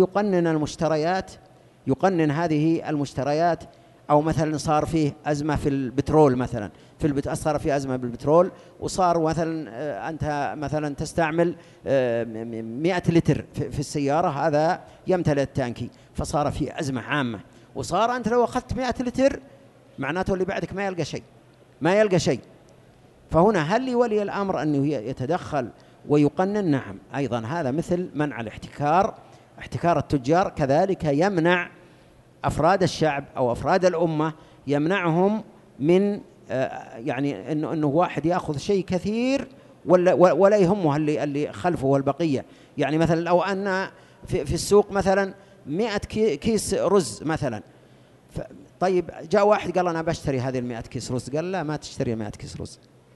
يقنن هذه المشتريات؟ أو مثلا صار فيه أزمة في البترول مثلا، صار فيه أزمة بالبترول، وصار مثلا أنت مثلا تستعمل 100 لتر في السيارة، هذا يمتلئ التانكي، فصار فيه أزمة عامة، وصار أنت لو أخذت 100 لتر معناته اللي بعدك ما يلقى شيء. فهنا هل لولي الأمر أنه يتدخل ويقنن؟ نعم، أيضا هذا مثل منع احتكار التجار، كذلك يمنع أفراد الشعب أو أفراد الأمة، يمنعهم من يعني أنه واحد يأخذ شيء كثير ولا يهمه اللي خلفه والبقية. يعني مثلا لو أن في السوق مثلا 100 كيس رز مثلا، طيب جاء واحد قال أنا بشتري هذه 100 كيس رز، قال لا ما تشتري 100 كيس رز،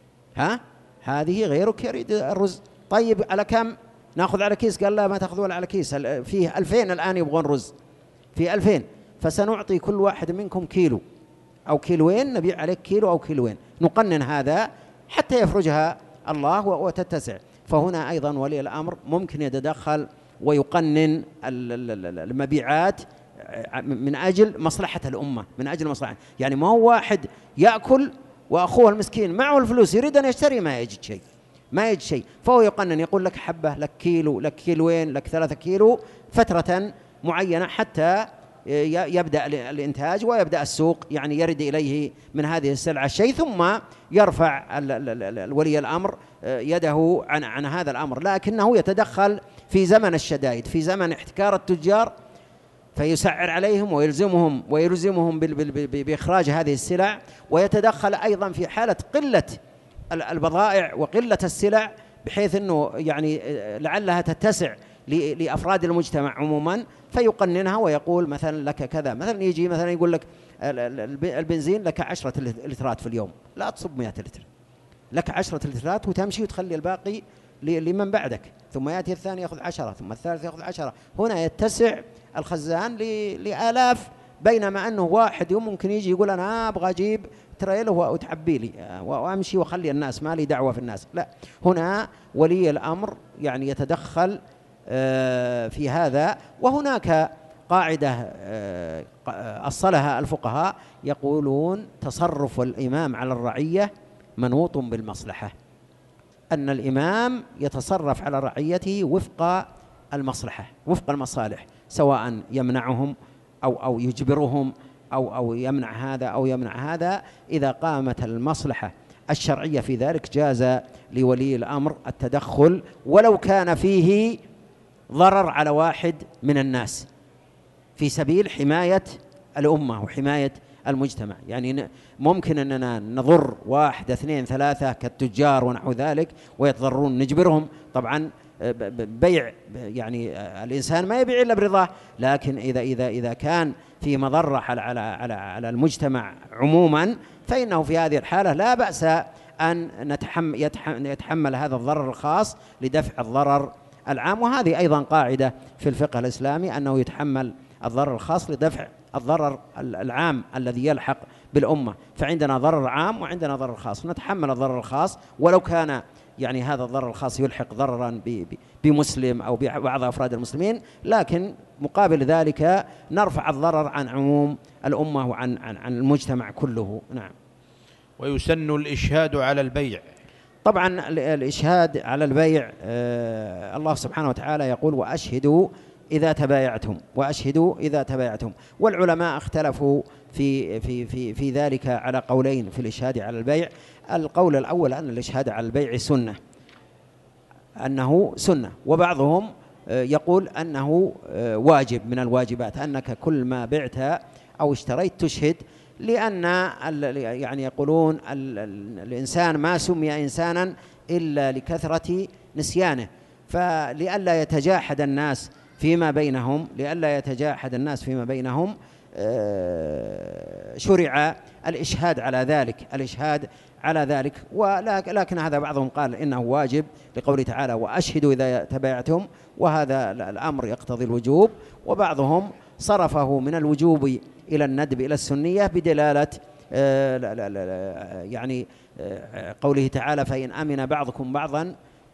هذه غيرك يريد الرز، طيب على كم نأخذ على كيس؟ قال لا ما تأخذوا ولا على كيس، فيه 2000 الآن يبغون رز، في 2000، فسنعطي كل واحد منكم كيلو أو كيلوين، نبيع عليك كيلو أو كيلوين، نقنن هذا حتى يفرجها الله وتتسع. فهنا أيضا ولي الأمر ممكن يتدخل ويقنن المبيعات من أجل مصلحة الأمة، من أجل مصلحة، يعني ما هو واحد يأكل وأخوه المسكين معه الفلوس يريد أن يشتري ما يجد شيء، فهو يقنن، يقول لك حبة، لك كيلو، لك كيلوين، لك 3 كيلو فترة معينة حتى يبدأ الإنتاج ويبدأ السوق يعني يرد إليه من هذه السلعة الشيء، ثم يرفع ولي الأمر يده عن هذا الأمر. لكنه يتدخل في زمن الشدائد، في زمن احتكار التجار، فيسعر عليهم ويلزمهم بإخراج هذه السلع، ويتدخل أيضا في حالة قلة البضائع وقلة السلع، بحيث أنه يعني لعلها تتسع لأفراد المجتمع عموما، فيقننها ويقول مثلا لك كذا، مثلا يجي مثلا يقول لك البنزين لك 10 لترات في اليوم، لا تصب 100 لتر، لك 10 لترات وتمشي وتخلي الباقي لمن بعدك، ثم يأتي الثاني يأخذ 10، ثم الثالث يأخذ 10، هنا يتسع الخزان لآلاف، بينما أنه واحد يوم ممكن يجي يقول أنا أبغى أجيب تريله وتعبي لي وأمشي وخلي الناس، ما لي دعوة في الناس. لا، هنا ولي الأمر يعني يتدخل في هذا. وهناك قاعدة أصلها الفقهاء، يقولون تصرف الإمام على الرعية منوط بالمصلحة، أن الإمام يتصرف على رعيته وفق المصلحة، وفق المصالح، سواء يمنعهم أو يجبرهم أو يمنع هذا أو يمنع هذا، إذا قامت المصلحة الشرعية في ذلك جاز لولي الأمر التدخل، ولو كان فيه ضرر على واحد من الناس، في سبيل حماية الأمة وحماية المجتمع. يعني ممكن أننا نضر 1 2 3 كالتجار ونحو ذلك ويتضررون، نجبرهم، طبعا بيع، يعني الإنسان ما يبيع إلا برضاه، لكن إذا كان في مضرة على المجتمع عموما، فإنه في هذه الحالة لا بأس أن يتحمل هذا الضرر الخاص لدفع الضرر العام. وهذه أيضا قاعدة في الفقه الإسلامي، أنه يتحمل الضرر الخاص لدفع الضرر العام الذي يلحق بالأمة. فعندنا ضرر عام وعندنا ضرر خاص، نتحمل الضرر الخاص ولو كان يعني هذا الضرر الخاص يلحق ضررا بمسلم أو ببعض أفراد المسلمين، لكن مقابل ذلك نرفع الضرر عن عموم الأمة وعن المجتمع كله. نعم. ويسن الإشهاد على البيع. طبعا الإشهاد على البيع، الله سبحانه وتعالى يقول وأشهدوا إذا تبايعتم، وأشهدوا إذا تبايعتم. والعلماء اختلفوا في ذلك على قولين في الإشهاد على البيع. القول الأول أن الإشهاد على البيع سنة، أنه سنة، وبعضهم يقول أنه واجب من الواجبات، أنك كل ما بعت أو اشتريت تشهد، لأن يعني يقولون الإنسان ما سمي إنسانا إلا لكثرة نسيانه، فلئلا يتجاحد الناس فيما بينهم، شرع الإشهاد على ذلك. ولكن هذا بعضهم قال إنه واجب لقوله تعالى وأشهدوا إذا تبايعتم، وهذا الأمر يقتضي الوجوب. وبعضهم صرفه من الوجوب إلى الندب إلى السنية بدلالة يعني قوله تعالى فإن أمن بعضكم بعضا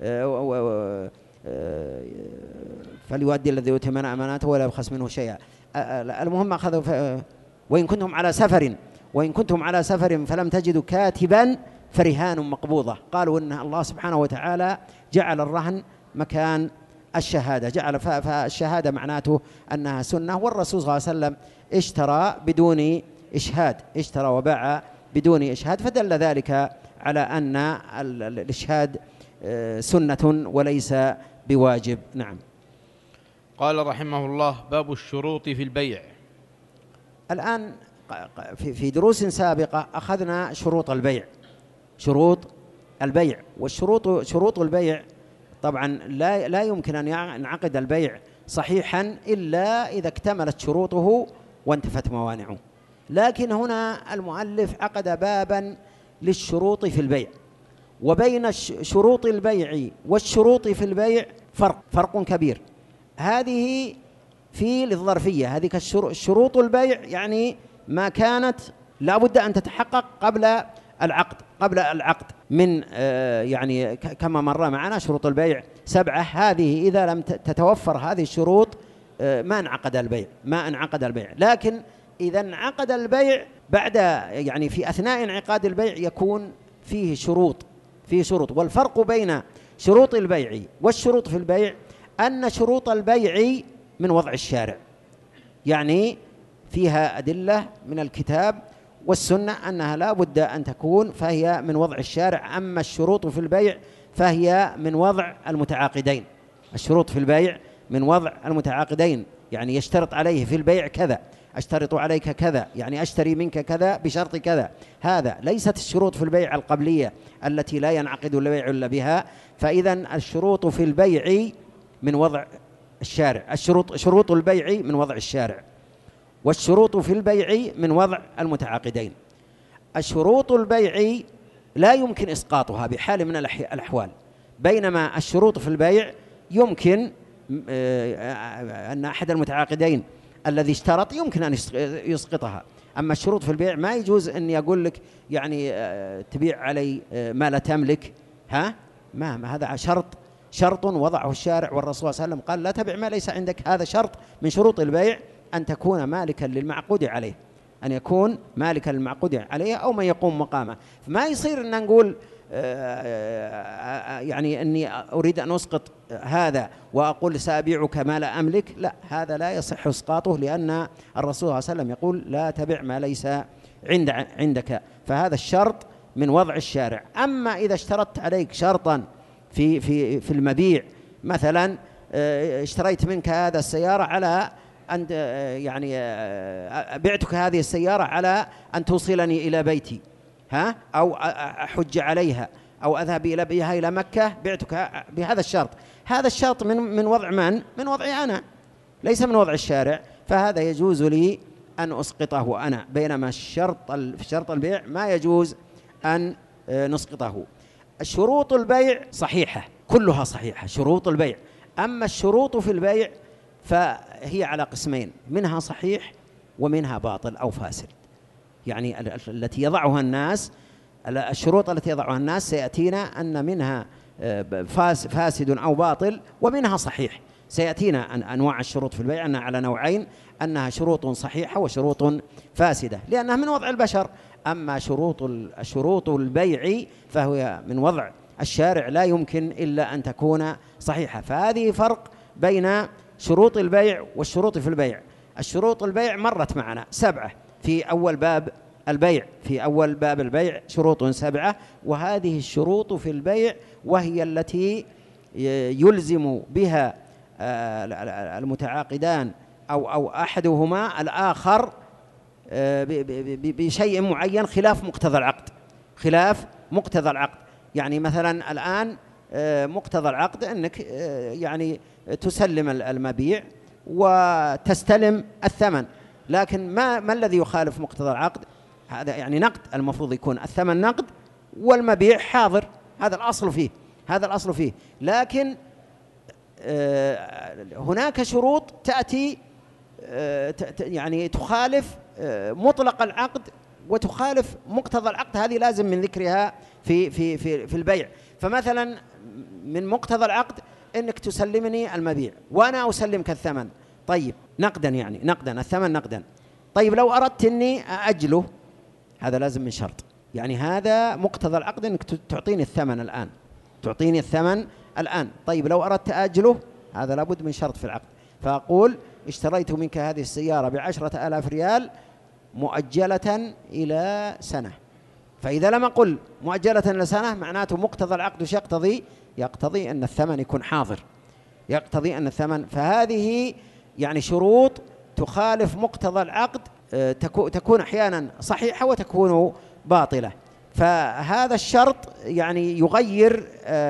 فليؤدي الذي يؤتمن أماناته ولا يبخس منه شيئا. المهم أخذوا وإن كنتم على سفر فلم تجدوا كاتبا فرهان مقبوضة. قالوا إن الله سبحانه وتعالى جعل الرهن مكان الشهادة، فالشهادة معناته أنها سنة، والرسول صلى الله عليه وسلم اشترى بدون إشهاد، اشترى وباع بدون إشهاد، فدل ذلك على أن الإشهاد سنة وليس بواجب. نعم. قال رحمه الله باب الشروط في البيع. الآن في دروس سابقة أخذنا شروط البيع، شروط البيع طبعا لا يمكن أن ينعقد البيع صحيحا إلا إذا اكتملت شروطه وانتفت موانعه. لكن هنا المؤلف عقد بابا للشروط في البيع، وبين شروط البيع والشروط في البيع فرق كبير. هذه في للظرفية، هذه شروط البيع يعني ما كانت لا بد أن تتحقق قبل العقد من يعني كما مر معنا شروط البيع 7، هذه إذا لم تتوفر هذه الشروط ما انعقد البيع. لكن إذا انعقد البيع بعد يعني في أثناء انعقاد البيع يكون فيه شروط. والفرق بين شروط البيع والشروط في البيع أن شروط البيع من وضع الشارع، يعني فيها أدلة من الكتاب والسنة أنها لا بد أن تكون، فهي من وضع الشارع. أما الشروط في البيع فهي من وضع المتعاقدين. الشروط في البيع من وضع المتعاقدين، يعني يشترط عليه في البيع كذا، أشترط عليك كذا، يعني أشتري منك كذا بشرط كذا. هذا ليست الشروط في البيع القبلية التي لا ينعقد البيع إلا بها. فإذا الشروط في البيع من وضع الشارع، شروط البيع من وضع الشارع، والشروط في البيع من وضع المتعاقدين. الشروط البيع لا يمكن إسقاطها بحال من الأحوال، بينما الشروط في البيع يمكن أن أحد المتعاقدين الذي اشترط يمكن أن يسقطها. أما الشروط في البيع ما يجوز أن يقول لك يعني تبيع علي ما لا تملك، ما هذا شرط وضعه الشارع، والرسول صلى الله عليه وسلم قال لا تبع ما ليس عندك. هذا شرط من شروط البيع أن تكون مالكا للمعقود عليه، أن يكون مالكا للمعقود عليه أو من يقوم مقامه. فما يصير أن نقول يعني أني أريد أن أسقط هذا وأقول سأبيعك ما لا أملك، لا، هذا لا يصح إسقاطه، لأن الرسول صلى الله عليه وسلم يقول لا تبع ما ليس عندك. فهذا الشرط من وضع الشارع. أما إذا اشترطت عليك شرطا في المبيع، مثلا اشتريت منك هذا السيارة على أن يعني بعتك هذه السيارة على أن توصلني إلى بيتي، أو أحج عليها، أو أذهب بها إلى مكة بعتك بهذا الشرط. هذا الشرط من وضع من؟ من وضعي أنا، ليس من وضع الشارع، فهذا يجوز لي أن أسقطه أنا، بينما شرط البيع ما يجوز أن نسقطه. شروط البيع صحيحة، كلها صحيحة شروط البيع. أما الشروط في البيع فهي على قسمين، منها صحيح ومنها باطل أو فاسد. يعني التي يضعها الناس، الشروط التي يضعها الناس سيأتينا أن منها فاسد أو باطل ومنها صحيح. سيأتينا أنواع الشروط في البيع أنها على نوعين، أنها شروط صحيحة وشروط فاسدة لأنها من وضع البشر. أما شروط البيع فهو من وضع الشارع، لا يمكن إلا أن تكون صحيحة. فهذه فرق بين شروط البيع والشروط في البيع. الشروط البيع مرت معنا 7 في أول باب البيع، في أول باب البيع شروط 7، وهذه الشروط في البيع وهي التي يلزم بها المتعاقدان أو أحدهما الآخر بشيء معين خلاف مقتضى العقد. خلاف مقتضى العقد، يعني مثلا الآن مقتضى العقد أنك يعني تسلم المبيع وتستلم الثمن، لكن ما الذي يخالف مقتضى العقد؟ هذا يعني نقد، المفروض يكون الثمن نقد والمبيع حاضر، هذا الأصل فيه، هذا الأصل فيه. لكن هناك شروط تأتي يعني تخالف مطلق العقد وتخالف مقتضى العقد، هذه لازم من ذكرها في البيع. فمثلا من مقتضى العقد انك تسلمني المبيع وانا اسلمك الثمن، طيب نقدا، يعني نقدا، الثمن نقدا. طيب لو اردت اني اجله، هذا لازم من شرط، يعني هذا مقتضى العقد انك تعطيني الثمن الان، تعطيني الثمن الان. طيب لو اردت اجله، هذا لابد من شرط في العقد. فاقول اشتريت منك هذه السيارة ب10,000 ريال مؤجلة إلى سنة. فإذا لم أقل مؤجلة إلى سنة معناته مقتضى العقد وش يقتضي؟ يقتضي أن الثمن يكون حاضر، يقتضي أن الثمن. فهذه يعني شروط تخالف مقتضى العقد، تكون أحيانا صحيحة وتكون باطلة. فهذا الشرط يعني يغير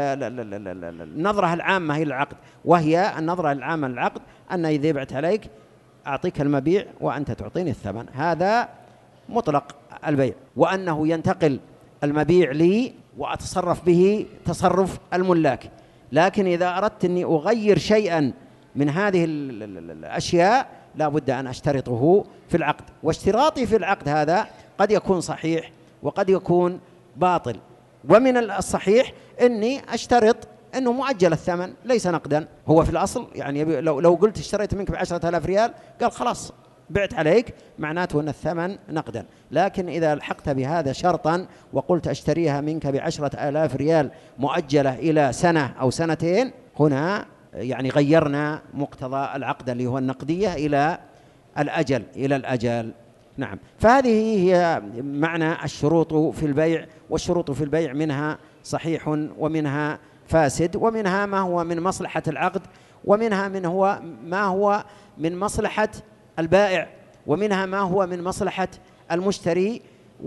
النظرة العامة إلى العقد، وهي النظرة العامة للعقد أن إذا بعت عليك أعطيك المبيع وأنت تعطيني الثمن، هذا مطلق البيع، وأنه ينتقل المبيع لي وأتصرف به تصرف الملاك. لكن إذا أردت أني أغير شيئا من هذه الأشياء لا بد أن أشترطه في العقد، واشتراطي في العقد هذا قد يكون صحيح وقد يكون باطل. ومن الصحيح أني أشترط أنه مؤجل الثمن ليس نقدا. هو في الأصل يعني لو قلت اشتريت منك ب10,000 ريال قال خلاص بعت عليك، معناته أن الثمن نقدا. لكن إذا الحقت بهذا شرطا وقلت أشتريها منك ب10,000 ريال مؤجلة إلى سنة أو سنتين، هنا يعني غيرنا مقتضى العقد اللي هو النقدية إلى الأجل، إلى الأجل. نعم. فهذه هي معنى الشروط في البيع. والشروط في البيع منها صحيح ومنها فاسد، ومنها ما هو من مصلحة العقد، ومنها ما هو من مصلحة البائع، ومنها ما هو من مصلحة المشتري.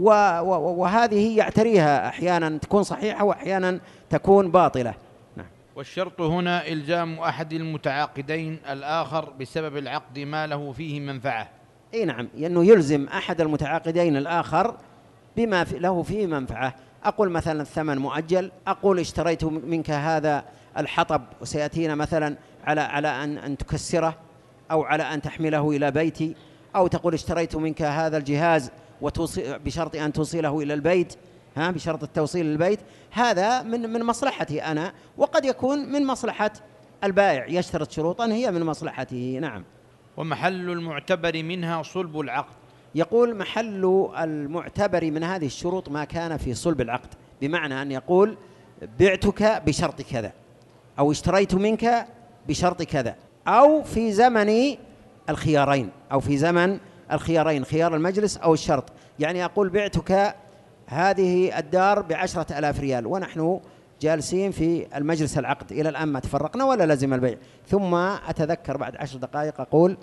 وهذه يعتريها أحيانا تكون صحيحة وأحيانا تكون باطلة. نعم. والشرط هنا إلزام أحد المتعاقدين الآخر بسبب العقد ما له فيه منفعة. اي نعم، لأنه يلزم أحد المتعاقدين الآخر بما له فيه منفعة. أقول مثلا الثمن مؤجل، أقول اشتريت منك هذا الحطب وسيأتينا مثلا على أن تكسره أو على أن تحمله إلى بيتي، أو تقول اشتريت منك هذا الجهاز بشرط أن توصله إلى البيت، بشرط التوصيل للبيت. هذا من مصلحتي أنا، وقد يكون من مصلحة البائع، يشترط شروطا هي من مصلحته. نعم. ومحل المعتبر منها صلب العقد. يقول محل المعتبر من هذه الشروط ما كان في صلب العقد، بمعنى أن يقول بعتك بشرط كذا، أو اشتريت منك بشرط كذا، أو في زمن الخيارين، أو في زمن الخيارين، خيار المجلس أو الشرط. يعني أقول بعتك هذه الدار ب10,000 ريال ونحن جالسين في المجلس العقد إلى الآن ما تفرقنا ولا لزم البيع، ثم أتذكر بعد 10 دقائق أقول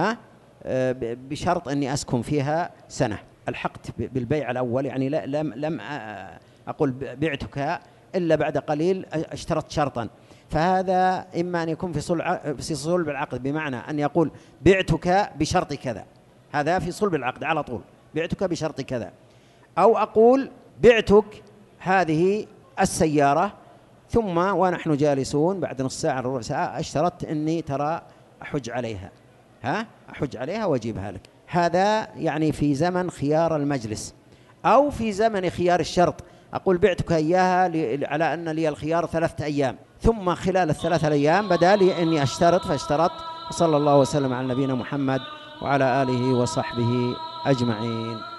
بشرط أني أسكن فيها سنة. الحقت بالبيع الأول، يعني لم أقول بعتك إلا بعد قليل اشترط شرطا، فهذا إما أن يكون في صلب العقد، بمعنى أن يقول بعتك بشرط كذا، هذا في صلب العقد على طول، بعتك بشرط كذا. أو أقول بعتك هذه السيارة ثم ونحن جالسون بعد نص ساعة ربع ساعة اشترطت أني ترى أحج عليها، أحج عليها وأجيبها لك. هذا يعني في زمن خيار المجلس. أو في زمن خيار الشرط، أقول بعتك إياها على أن لي الخيار 3 أيام، ثم خلال ال3 أيام بدا لي أني أشترط فاشترط. صلى الله وسلم على نبينا محمد وعلى آله وصحبه أجمعين.